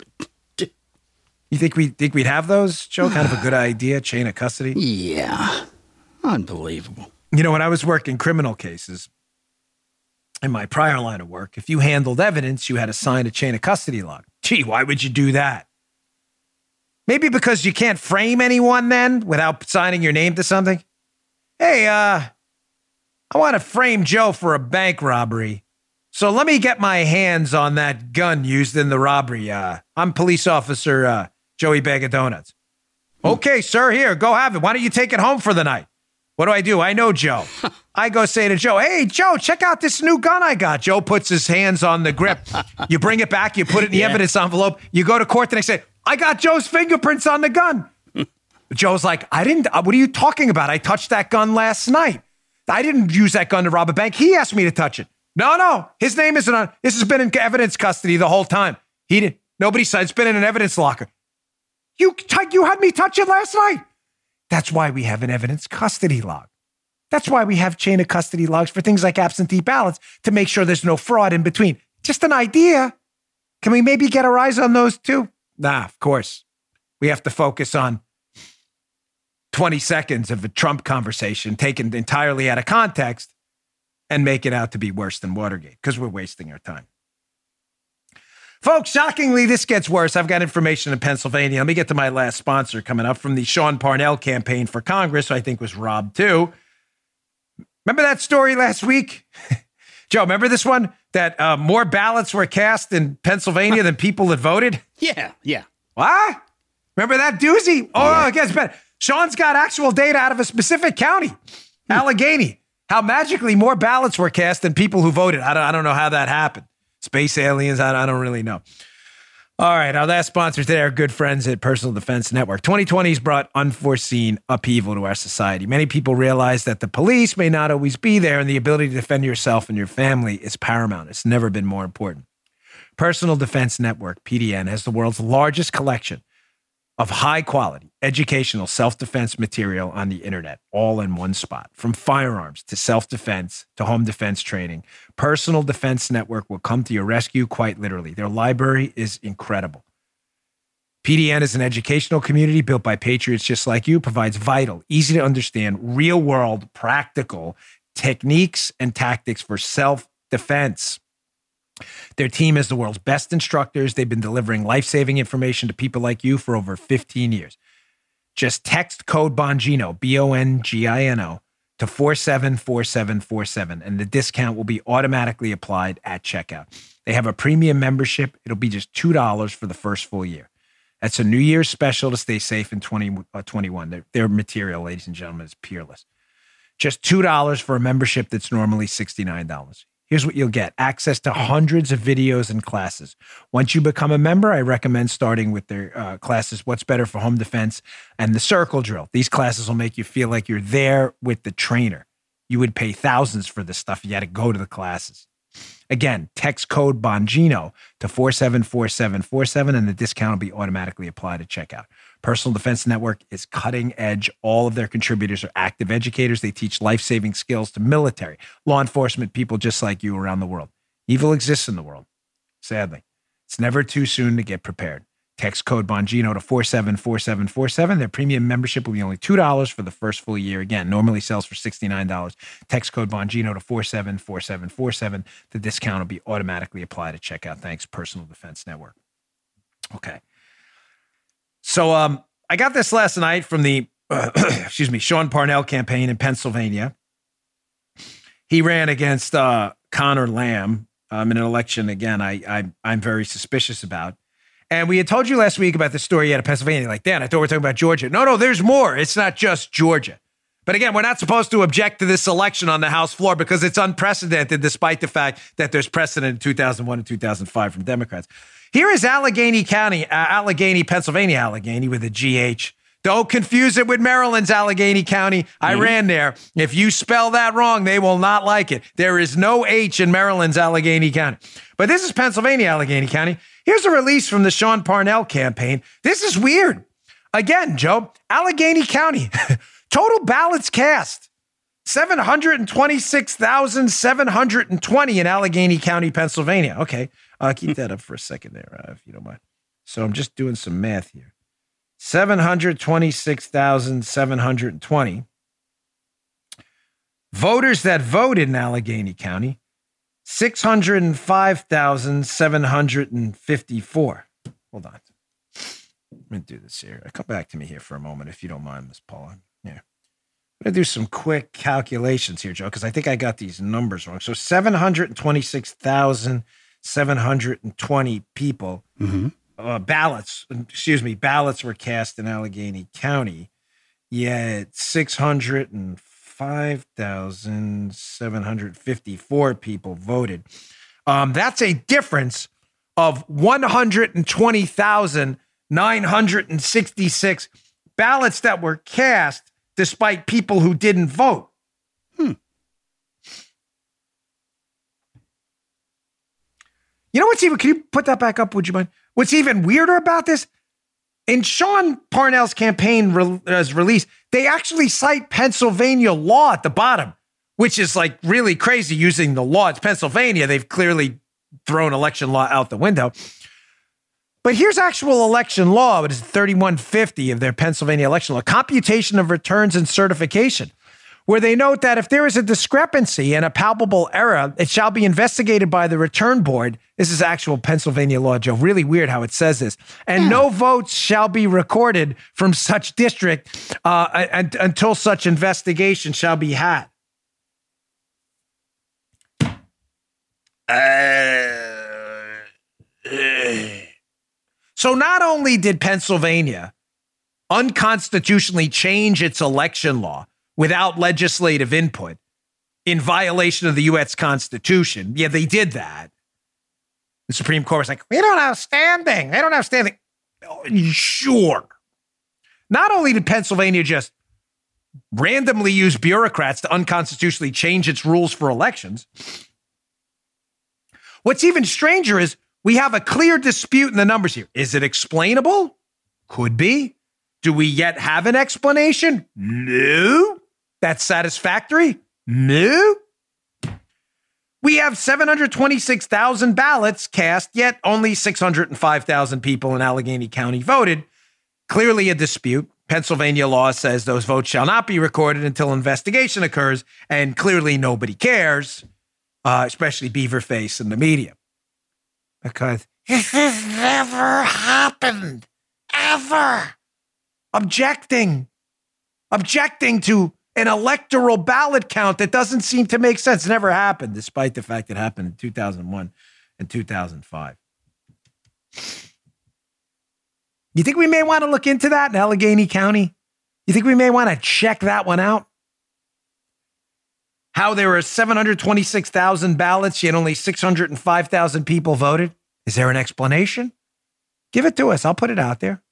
You think we think we'd have those, Joe? Kind of a good idea, chain of custody? Yeah. Unbelievable. You know, when I was working criminal cases in my prior line of work, if you handled evidence, you had to sign a chain of custody log. Gee, why would you do that? Maybe because you can't frame anyone then without signing your name to something. Hey, uh, I want to frame Joe for a bank robbery. So let me get my hands on that gun used in the robbery. Uh, I'm police officer uh, Joey Bag of Donuts. Okay, sir, here, go have it. Why don't you take it home for the night? What do I do? I know Joe. I go say to Joe, hey, Joe, check out this new gun I got. Joe puts his hands on the grip. You bring it back. You put it in the yeah. evidence envelope. You go to court the next day. I got Joe's fingerprints on the gun. Joe's like, I didn't. What are you talking about? I touched that gun last night. I didn't use that gun to rob a bank. He asked me to touch it. No, no, his name isn't on. This has been in evidence custody the whole time. He didn't. Nobody said it's been in an evidence locker. You, t- you had me touch it last night. That's why we have an evidence custody log. That's why we have chain of custody logs for things like absentee ballots to make sure there's no fraud in between. Just an idea. Can we maybe get our eyes on those too? Nah, of course. We have to focus on twenty seconds of a Trump conversation taken entirely out of context and make it out to be worse than Watergate because we're wasting our time. Folks, shockingly, this gets worse. I've got information in Pennsylvania. Let me get to my last sponsor coming up from the Sean Parnell campaign for Congress, who I think was robbed too. Remember that story last week? Joe, remember this one? That uh, more ballots were cast in Pennsylvania than people that voted? Yeah, yeah. What? Remember that doozy? Oh, yeah. It gets better. Sean's got actual data out of a specific county, Allegheny. How magically more ballots were cast than people who voted. I don't, I don't know how that happened. Space aliens, I, I don't really know. All right, our last sponsor today, our good friends at Personal Defense Network. twenty twenty has brought unforeseen upheaval to our society. Many people realize that the police may not always be there, and the ability to defend yourself and your family is paramount. It's never been more important. Personal Defense Network, P D N, has the world's largest collection of high-quality educational self-defense material on the internet, all in one spot. From firearms to self-defense to home defense training, Personal Defense Network will come to your rescue quite literally. Their library is incredible. P D N is an educational community built by patriots just like you, provides vital, easy to understand, real-world, practical techniques and tactics for self-defense. Their team is the world's best instructors. They've been delivering life-saving information to people like you for over fifteen years. Just text code Bongino, B O N G I N O, to four seven four seven four seven, and the discount will be automatically applied at checkout. They have a premium membership. It'll be just two dollars for the first full year. That's a New Year's special to stay safe in twenty twenty-one. Their, their material, ladies and gentlemen, is peerless. Just two dollars for a membership that's normally sixty-nine dollars. Here's what you'll get. Access to hundreds of videos and classes. Once you become a member, I recommend starting with their uh, classes, What's Better for Home Defense and the Circle Drill. These classes will make you feel like you're there with the trainer. You would pay thousands for this stuff. You got to go to the classes. Again, text code Bongino to four seven four seven four seven, and the discount will be automatically applied at checkout. Personal Defense Network is cutting edge. All of their contributors are active educators. They teach life-saving skills to military, law enforcement, people just like you around the world. Evil exists in the world, sadly. It's never too soon to get prepared. Text code Bongino to four seven four seven four seven. Their premium membership will be only two dollars for the first full year. Again, normally sells for sixty-nine dollars. Text code Bongino to four seven four seven four seven. The discount will be automatically applied at checkout. Thanks, Personal Defense Network. Okay. So um, I got this last night from the, uh, excuse me, Sean Parnell campaign in Pennsylvania. He ran against uh, Connor Lamb um, in an election, again, I, I, I'm very suspicious about. And we had told you last week about the story out of Pennsylvania. Like, Dan, I thought we were talking about Georgia. No, no, there's more. It's not just Georgia. But again, we're not supposed to object to this election on the House floor because it's unprecedented, despite the fact that there's precedent in two thousand one and two thousand five from Democrats. Here is Allegheny County, uh, Allegheny, Pennsylvania, Allegheny with a G H. Don't confuse it with Maryland's Allegheny County. I mm-hmm. ran there. If you spell that wrong, they will not like it. There is no H in Maryland's Allegheny County. But this is Pennsylvania, Allegheny County. Here's a release from the Sean Parnell campaign. This is weird. Again, Joe, Allegheny County, total ballots cast, seven hundred twenty-six thousand seven hundred twenty in Allegheny County, Pennsylvania. Okay, uh, keep that up for a second there, uh, if you don't mind. So I'm just doing some math here. seven hundred twenty-six thousand seven hundred twenty. Voters that voted in Allegheny County, six hundred five thousand seven hundred fifty-four. Hold on. Let me do this here. Come back to me here for a moment, if you don't mind, Miz Paula. Yeah. I'm going to do some quick calculations here, Joe, because I think I got these numbers wrong. So seven hundred twenty-six thousand seven hundred twenty people, mm-hmm. uh, ballots, excuse me, ballots were cast in Allegheny County, yet six hundred five thousand seven hundred fifty-four people voted. Um, that's a difference of one hundred twenty thousand nine hundred sixty-six ballots that were cast despite people who didn't vote. Hmm. You know what's even, can you put that back up, would you mind? What's even weirder about this? In Sean Parnell's campaign re- as release, they actually cite Pennsylvania law at the bottom, which is like really crazy using the law. It's Pennsylvania. They've clearly thrown election law out the window. But here's actual election law. It is thirty-one fifty of their Pennsylvania election law, computation of returns and certification, where they note that if there is a discrepancy and a palpable error, it shall be investigated by the return board. This is actual Pennsylvania law, Joe. Really weird how it says this. And yeah. no votes shall be recorded from such district uh, and, until such investigation shall be had. Uh, uh. So not only did Pennsylvania unconstitutionally change its election law without legislative input in violation of the U S Constitution, yeah, they did that. The Supreme Court was like, we don't have standing. They don't have standing. Oh, sure. Not only did Pennsylvania just randomly use bureaucrats to unconstitutionally change its rules for elections, what's even stranger is we have a clear dispute in the numbers here. Is it explainable? Could be. Do we yet have an explanation? No. That's satisfactory? No. We have seven hundred twenty-six thousand ballots cast, yet only six hundred five thousand people in Allegheny County voted. Clearly a dispute. Pennsylvania law says those votes shall not be recorded until investigation occurs, and clearly nobody cares, uh, especially Beaverface and the media. Because this has never happened, ever. Objecting. Objecting to an electoral ballot count that doesn't seem to make sense. It never happened, despite the fact it happened in two thousand one and two thousand five. You think we may want to look into that in Allegheny County? You think we may want to check that one out? How there were seven hundred twenty-six thousand ballots, yet only six hundred five thousand people voted? Is there an explanation? Give it to us. I'll put it out there.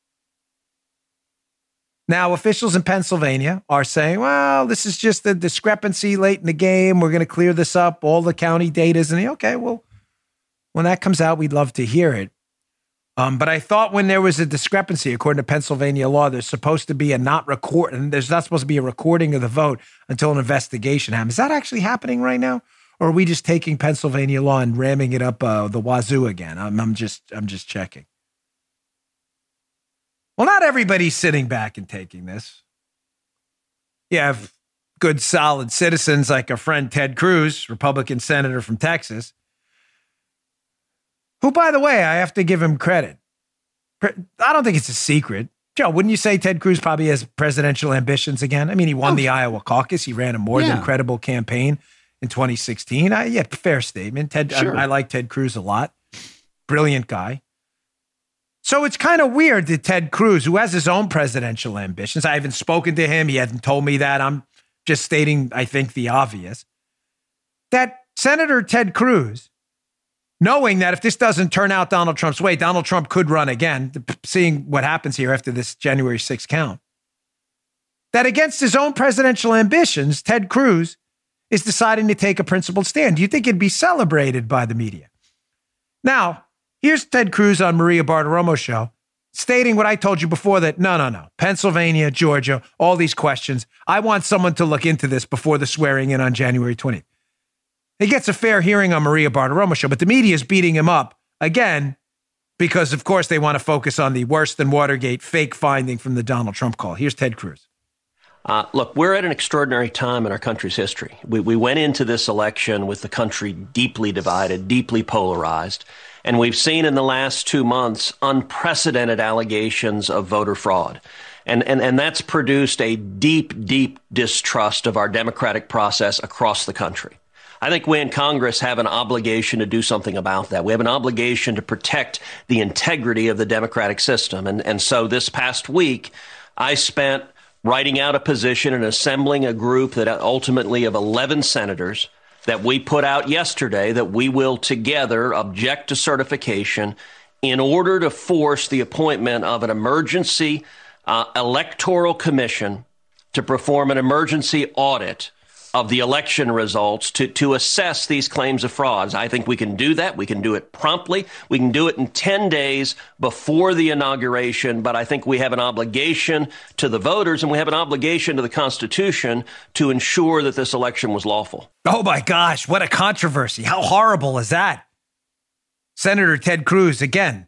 Now, officials in Pennsylvania are saying, well, this is just a discrepancy late in the game. We're going to clear this up. All the county data is in the, okay, well, when that comes out, we'd love to hear it. Um, but I thought when there was a discrepancy, according to Pennsylvania law, there's supposed to be a not record, and there's not supposed to be a recording of the vote until an investigation happens. Is that actually happening right now? Or are we just taking Pennsylvania law and ramming it up uh, the wazoo again? I'm, I'm just, I'm just checking. Well, not everybody's sitting back and taking this. You have good, solid citizens like our friend Ted Cruz, Republican senator from Texas, who, by the way, I have to give him credit. I don't think it's a secret. Joe, wouldn't you say Ted Cruz probably has presidential ambitions again? I mean, he won oh. the Iowa caucus. He ran a more yeah. than credible campaign in twenty sixteen. I, yeah, fair statement. Ted, sure. I, I like Ted Cruz a lot. Brilliant guy. So it's kind of weird that Ted Cruz, who has his own presidential ambitions, I haven't spoken to him. He hasn't told me that. I'm just stating, I think, the obvious. That Senator Ted Cruz, knowing that if this doesn't turn out Donald Trump's way, Donald Trump could run again, seeing what happens here after this January sixth count, that against his own presidential ambitions, Ted Cruz is deciding to take a principled stand. Do you think it'd be celebrated by the media? Now, here's Ted Cruz on Maria Bartiromo's show stating what I told you before, that no, no, no, Pennsylvania, Georgia, all these questions. I want someone to look into this before the swearing in on January twentieth. He gets a fair hearing on Maria Bartiromo's show, but the media is beating him up again because, of course, they want to focus on the worse than Watergate fake finding from the Donald Trump call. Here's Ted Cruz. Uh, look, we're at an extraordinary time in our country's history. We, we went into this election with the country deeply divided, deeply polarized. And we've seen in the last two months unprecedented allegations of voter fraud. And, and, and that's produced a deep, deep distrust of our democratic process across the country. I think we in Congress have an obligation to do something about that. We have an obligation to protect the integrity of the democratic system. And, and so this past week, I spent writing out a position and assembling a group that ultimately of eleven senators that we put out yesterday that we will together object to certification in order to force the appointment of an emergency uh, electoral commission to perform an emergency audit of the election results to, to assess these claims of frauds. I think we can do that. We can do it promptly. We can do it in ten days before the inauguration. But I think we have an obligation to the voters and we have an obligation to the Constitution to ensure that this election was lawful. Oh, my gosh. What a controversy. How horrible is that? Senator Ted Cruz, again,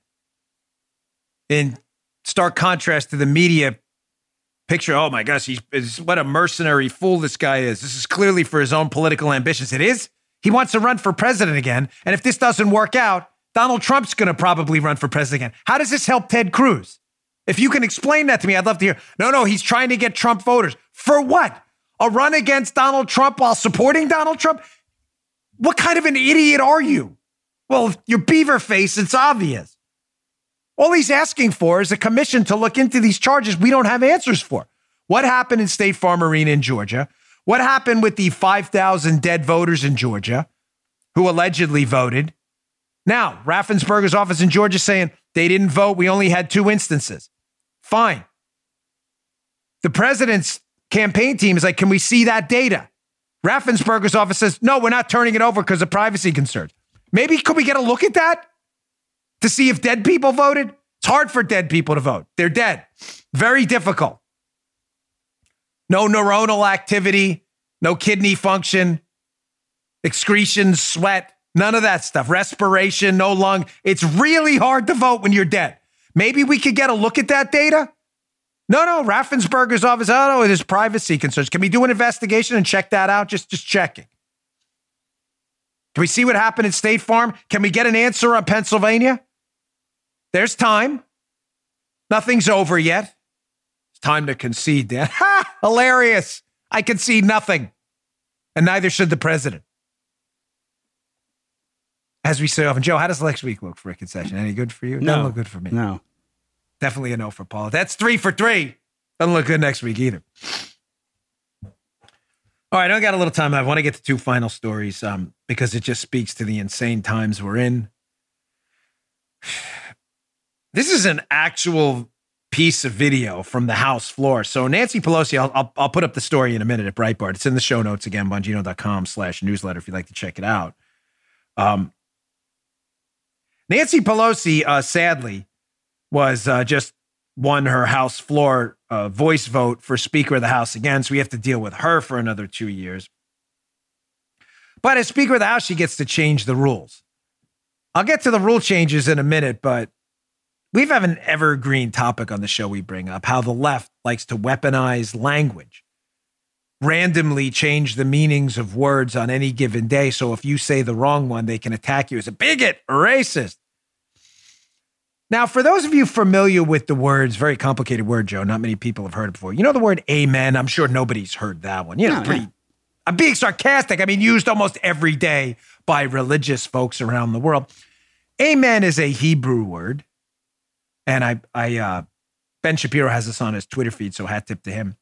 in stark contrast to the media picture. Oh my gosh, he's what a mercenary fool this guy is. This is clearly for his own political ambitions. It is. He wants to run for president again. And if this doesn't work out, Donald Trump's going to probably run for president again. How does this help Ted Cruz? If you can explain that to me, I'd love to hear. No, no, he's trying to get Trump voters. For what? A run against Donald Trump while supporting Donald Trump? What kind of an idiot are you? Well, you're beaver face. It's obvious. All he's asking for is a commission to look into these charges we don't have answers for. What happened in State Farm Arena in Georgia? What happened with the five thousand dead voters in Georgia who allegedly voted Now, Raffensperger's office in Georgia saying they didn't vote. We only had two instances. Fine. The president's campaign team is like, can we see that data? Raffensperger's office says, no, we're not turning it over because of privacy concerns. Maybe could we get a look at that to see if dead people voted? It's hard for dead people to vote. They're dead. Very difficult. No neuronal activity, no kidney function, excretions, sweat, none of that stuff. Respiration, no lung. It's really hard to vote when you're dead. Maybe we could get a look at that data? No, no, Raffensperger's office, oh no, there's privacy concerns. Can we do an investigation and check that out? Just, just checking. Can we see what happened at State Farm? Can we get an answer on Pennsylvania? There's time. Nothing's over yet. It's time to concede, Dan. Ha! Hilarious. I concede nothing. And neither should the president. As we say often, Joe, how does next week look for a concession? Any good for you? No. Doesn't look good for me. No. Definitely a no for Paul. That's three for three. Doesn't look good next week either. All right, I got a little time. I want to get to two final stories um, because it just speaks to the insane times we're in. This is an actual piece of video from the House floor. So Nancy Pelosi, I'll, I'll, I'll put up the story in a minute at Breitbart. It's in the show notes again, bongino.com slash newsletter if you'd like to check it out. Um, Nancy Pelosi, uh, sadly, was uh, just won her House floor uh, voice vote for Speaker of the House again, so we have to deal with her for another two years. But as Speaker of the House, she gets to change the rules. I'll get to the rule changes in a minute, but we have an evergreen topic on the show we bring up, how the left likes to weaponize language, randomly change the meanings of words on any given day, so if you say the wrong one, they can attack you as a bigot or racist. Now, for those of you familiar with the words, very complicated word, Joe, not many people have heard it before. You know the word amen? I'm sure nobody's heard that one. You know, No, pretty, yeah. I'm being sarcastic. I mean, used almost every day by religious folks around the world. Amen is a Hebrew word. And I, I, uh, Ben Shapiro has this on his Twitter feed, so hat tip to him.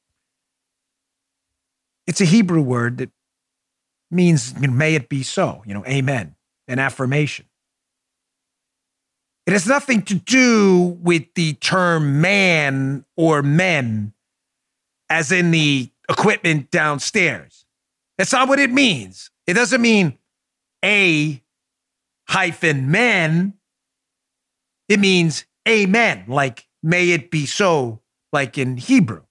It's a Hebrew word that means, you know, may it be so, you know, amen, an affirmation. It has nothing to do with the term man or men, as in the equipment downstairs. That's not what it means. It doesn't mean a hyphen men. It means amen, like may it be so, like in Hebrew.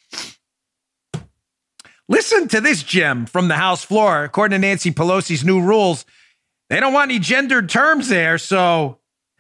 Listen to this gem from the House floor. According to Nancy Pelosi's new rules, they don't want any gendered terms there, so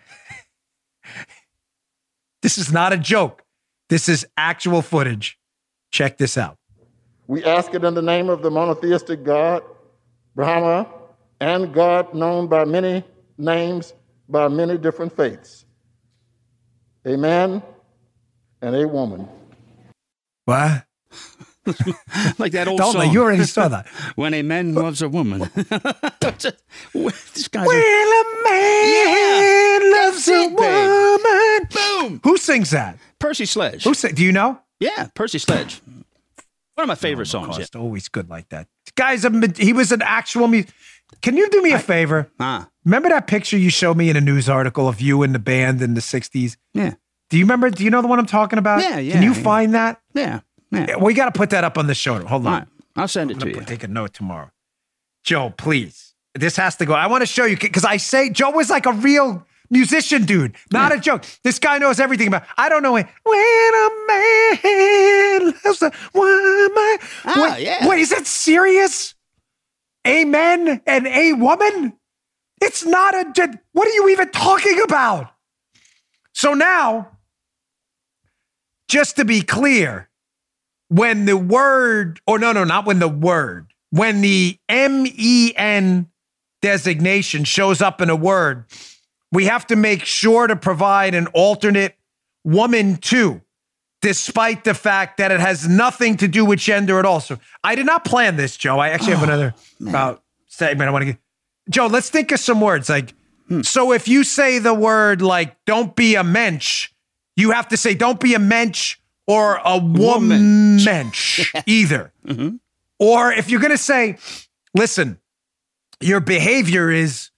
this is not a joke. This is actual footage. Check this out. We ask it in the name of the monotheistic God, Brahma, and God known by many names, by many different faiths. A man and a woman. What? Like that old Don't song. let- you already saw that. When a man loves a woman. This guy's When a man Yeah, loves that's a it, babe. woman. Boom. Who sings that? Percy Sledge. Who sing? Do you know? Yeah, Percy Sledge. One of my favorite songs. Yeah. It's always good like that. Guys, he was an actual music. Can you do me a favor? Ah. Remember that picture you showed me in a news article of you and the band in the sixties? Yeah. Do you remember? Do you know the one I'm talking about? Yeah, yeah, Can you yeah. find that? Yeah, yeah. We got to put that up on the show. Hold on. All right. I'll send it I'm to gonna you. put- Take a note tomorrow. Joe, please. This has to go. I want to show you because I say Joe was like a real musician dude, not Yeah. a joke. This guy knows everything about. I don't know it. When a man loves a woman. Ah, wait, yeah. Wait, is that serious? Amen and a woman? It's not a. What are you even talking about? So now, just to be clear, when the word, or no, no, not when the word, when the M E N designation shows up in a word, we have to make sure to provide an alternate woman too, despite the fact that it has nothing to do with gender at all. So I did not plan this, Joe. I actually have another about segment I want to get. Joe, let's think of some words. Like, so if you say the word like, don't be a mensch, you have to say, don't be a mensch or a woman mensch either. Or if you're going to say, listen, your behavior is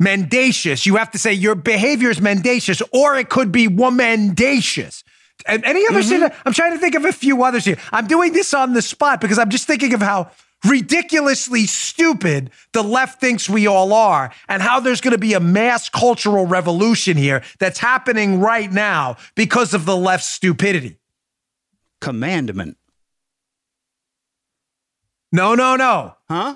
mendacious. You have to say your behavior is mendacious, or it could be womandacious. And any other Mm-hmm. city? I'm trying to think of a few others here. I'm doing this on the spot because I'm just thinking of how ridiculously stupid the left thinks we all are, and how there's going to be a mass cultural revolution here that's happening right now because of the left's stupidity. Commandment. No, no, no. Huh?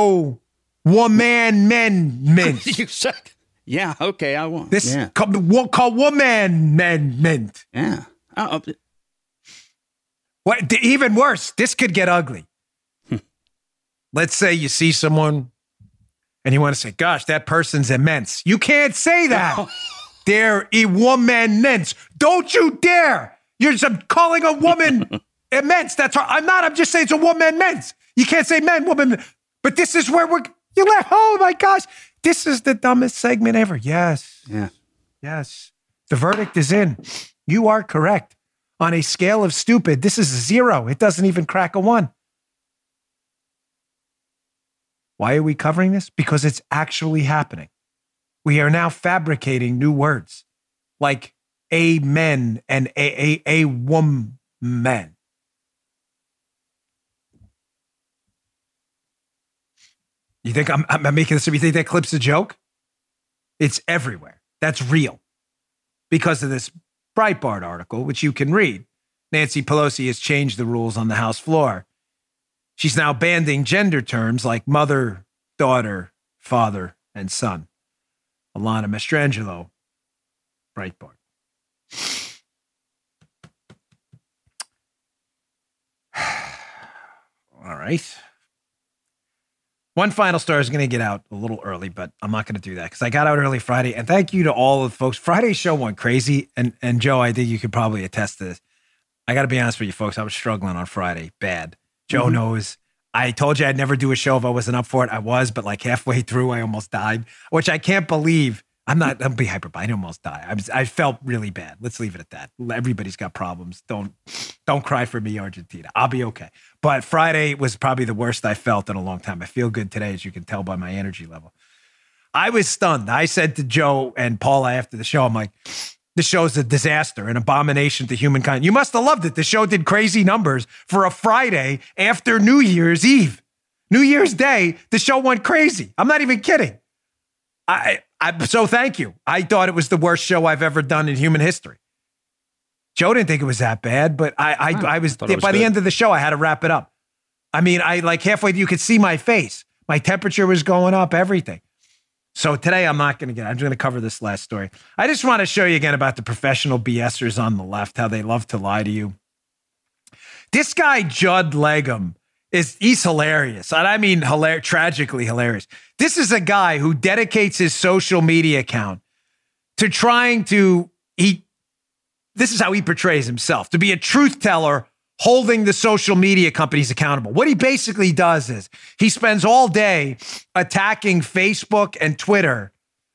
Co-woman-men-ment. You said, yeah, okay, I want. This yeah. co- wo- co-woman-men-ment. Yeah. Uh, What? d- Even worse, this could get ugly. Let's say you see someone and you want to say, gosh, that person's immense. You can't say that. They're a woman-mense. Don't you dare. You're just calling a woman immense. That's her. I'm not. I'm just saying it's a woman-mense. You can't say men, woman. But this is where we're, you laugh. Oh my gosh. This is the dumbest segment ever. Yes. Yeah. Yes. The verdict is in. You are correct. On a scale of stupid, this is a zero. It doesn't even crack a one. Why are we covering this? Because it's actually happening. We are now fabricating new words like amen and a, a, a woman. You think I'm, I'm making this up? You think that clip's a joke? It's everywhere. That's real. Because of this Breitbart article, which you can read. Nancy Pelosi has changed the rules on the House floor. She's now banning gender terms like mother, daughter, father, and son. Alana Mastrangelo, Breitbart. All right. One final story is going to get out a little early, but I'm not going to do that because I got out early Friday. And thank you to all of the folks. Friday's show went crazy. And, and Joe, I think you could probably attest to this. I got to be honest with you folks. I was struggling on Friday. Bad. Joe mm-hmm. knows. I told you I'd never do a show if I wasn't up for it. I was, but like halfway through, I almost died, which I can't believe. I'm not, I'm being hyper, but I almost died. I was, I felt really bad. Let's leave it at that. Everybody's got problems. Don't, don't cry for me, Argentina. I'll be okay. But Friday was probably the worst I felt in a long time. I feel good today, as you can tell by my energy level. I was stunned. I said to Joe and Paula after the show, I'm like, this show's a disaster, an abomination to humankind. You must have loved it. The show did crazy numbers for a Friday after New Year's Eve. New Year's Day, the show went crazy. I'm not even kidding. I, I, so thank you. I thought it was the worst show I've ever done in human history. Joe didn't think it was that bad, but I, I, I, I was, I was by good. the end of the show, I had to wrap it up. I mean, I like halfway, you could see my face. My temperature was going up, everything. So today I'm not going to get, I'm just going to cover this last story. I just want to show you again about the professional BSers on the left, how they love to lie to you. This guy, Judd Legum, is he's hilarious. And I mean, hilar- tragically hilarious. This is a guy who dedicates his social media account to trying to, he, this is how he portrays himself, to be a truth teller holding the social media companies accountable. What he basically does is he spends all day attacking Facebook and Twitter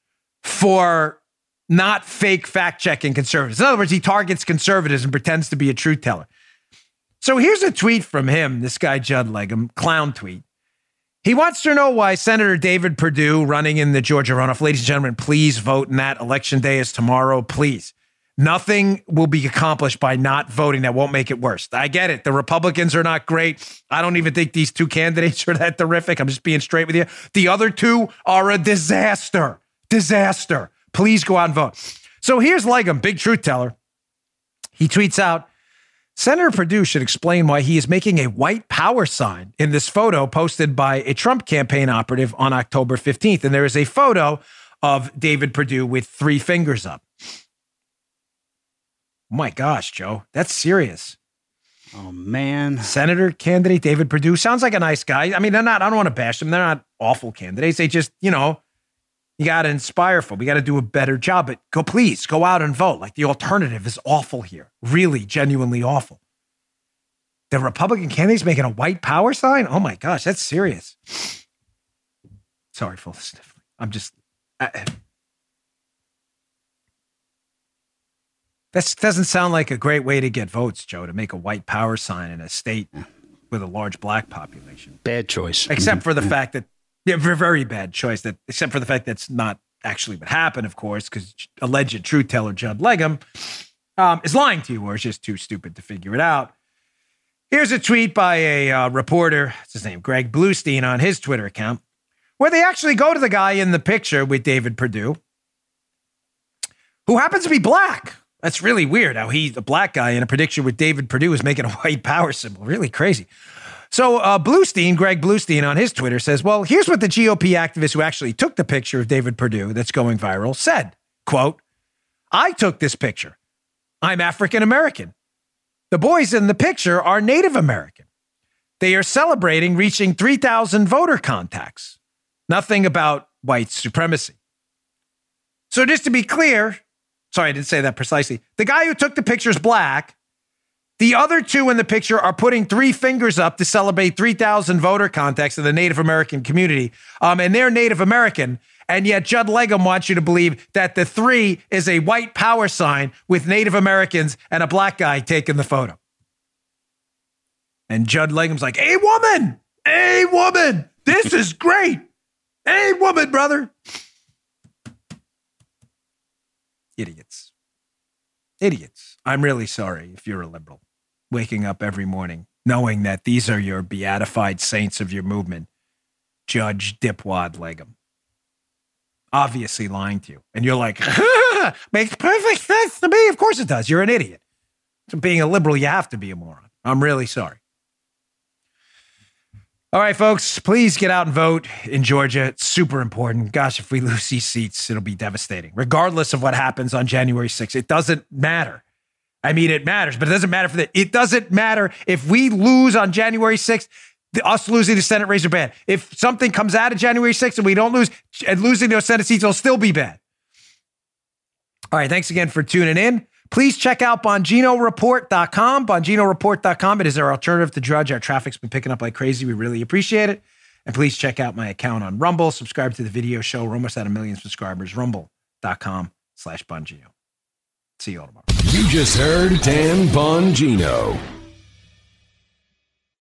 for not fake fact-checking conservatives. In other words, he targets conservatives and pretends to be a truth teller. So here's a tweet from him, this guy Judd Legum, clown tweet. He wants to know why Senator David Perdue running in the Georgia runoff. Ladies and gentlemen, please vote in that. Election day is tomorrow, please. Nothing will be accomplished by not voting. That won't make it worse. I get it. The Republicans are not great. I don't even think these two candidates are that terrific. I'm just being straight with you. The other two are a disaster. Disaster. Please go out and vote. So here's Legum, big truth teller. He tweets out, Senator Perdue should explain why he is making a white power sign in this photo posted by a Trump campaign operative on October fifteenth. And there is a photo of David Perdue with three fingers up. Oh my gosh, Joe, that's serious. Oh, man. Senator candidate David Perdue sounds like a nice guy. I mean, they're not, I don't want to bash them. They're not awful candidates. They just, you know, you got to inspire folk. We got to do a better job. But go, please go out and vote. Like the alternative is awful here. Really, genuinely awful. The Republican candidate's making a white power sign? Oh my gosh, that's serious. Sorry, full stiff. I'm just, I, that doesn't sound like a great way to get votes, Joe, to make a white power sign in a state with a large black population. Bad choice. Except Mm-hmm. for the yeah. fact that, yeah, very bad choice, that except for the fact that's not actually what happened, of course, because alleged truth teller Judd Legum um, is lying to you or is just too stupid to figure it out. Here's a tweet by a uh, reporter, what's his name, Greg Bluestein, on his Twitter account, where they actually go to the guy in the picture with David Perdue, who happens to be black. That's really weird how he's a black guy in a prediction with David Perdue is making a white power symbol. Really crazy. So uh, Bluestein, Greg Bluestein on his Twitter says, well, here's what the G O P activist who actually took the picture of David Perdue that's going viral said, quote, I took this picture. I'm African American. The boys in the picture are Native American. They are celebrating reaching three thousand voter contacts. Nothing about white supremacy. So just to be clear, sorry, I didn't say that precisely. The guy who took the picture is black. The other two in the picture are putting three fingers up to celebrate three thousand voter contacts in the Native American community. Um, and they're Native American. And yet Judd Legum wants you to believe that the three is a white power sign with Native Americans and a black guy taking the photo. And Judd Legum's like, hey, woman, hey, woman, this is great. Hey, woman, brother. Idiots. Idiots. I'm really sorry if you're a liberal, waking up every morning knowing that these are your beatified saints of your movement, Judge Dipwad Legum. Obviously lying to you. And you're like, makes perfect sense to me. Of course it does. You're an idiot. So being a liberal, you have to be a moron. I'm really sorry. All right, folks, please get out and vote in Georgia. It's super important. Gosh, if we lose these seats, it'll be devastating. Regardless of what happens on January sixth, it doesn't matter. I mean, it matters, but it doesn't matter for the, it doesn't matter if we lose on January sixth. The, us losing the Senate race are bad. If something comes out of January sixth and we don't lose, and losing those Senate seats will still be bad. All right, thanks again for tuning in. Please check out Bongino Report dot com. Bongino Report dot com. It is our alternative to Drudge. Our traffic's been picking up like crazy. We really appreciate it. And please check out my account on Rumble. Subscribe to the video show. We're almost at a million subscribers. Rumble dot com slash Bongino. See you all tomorrow. You just heard Dan Bongino.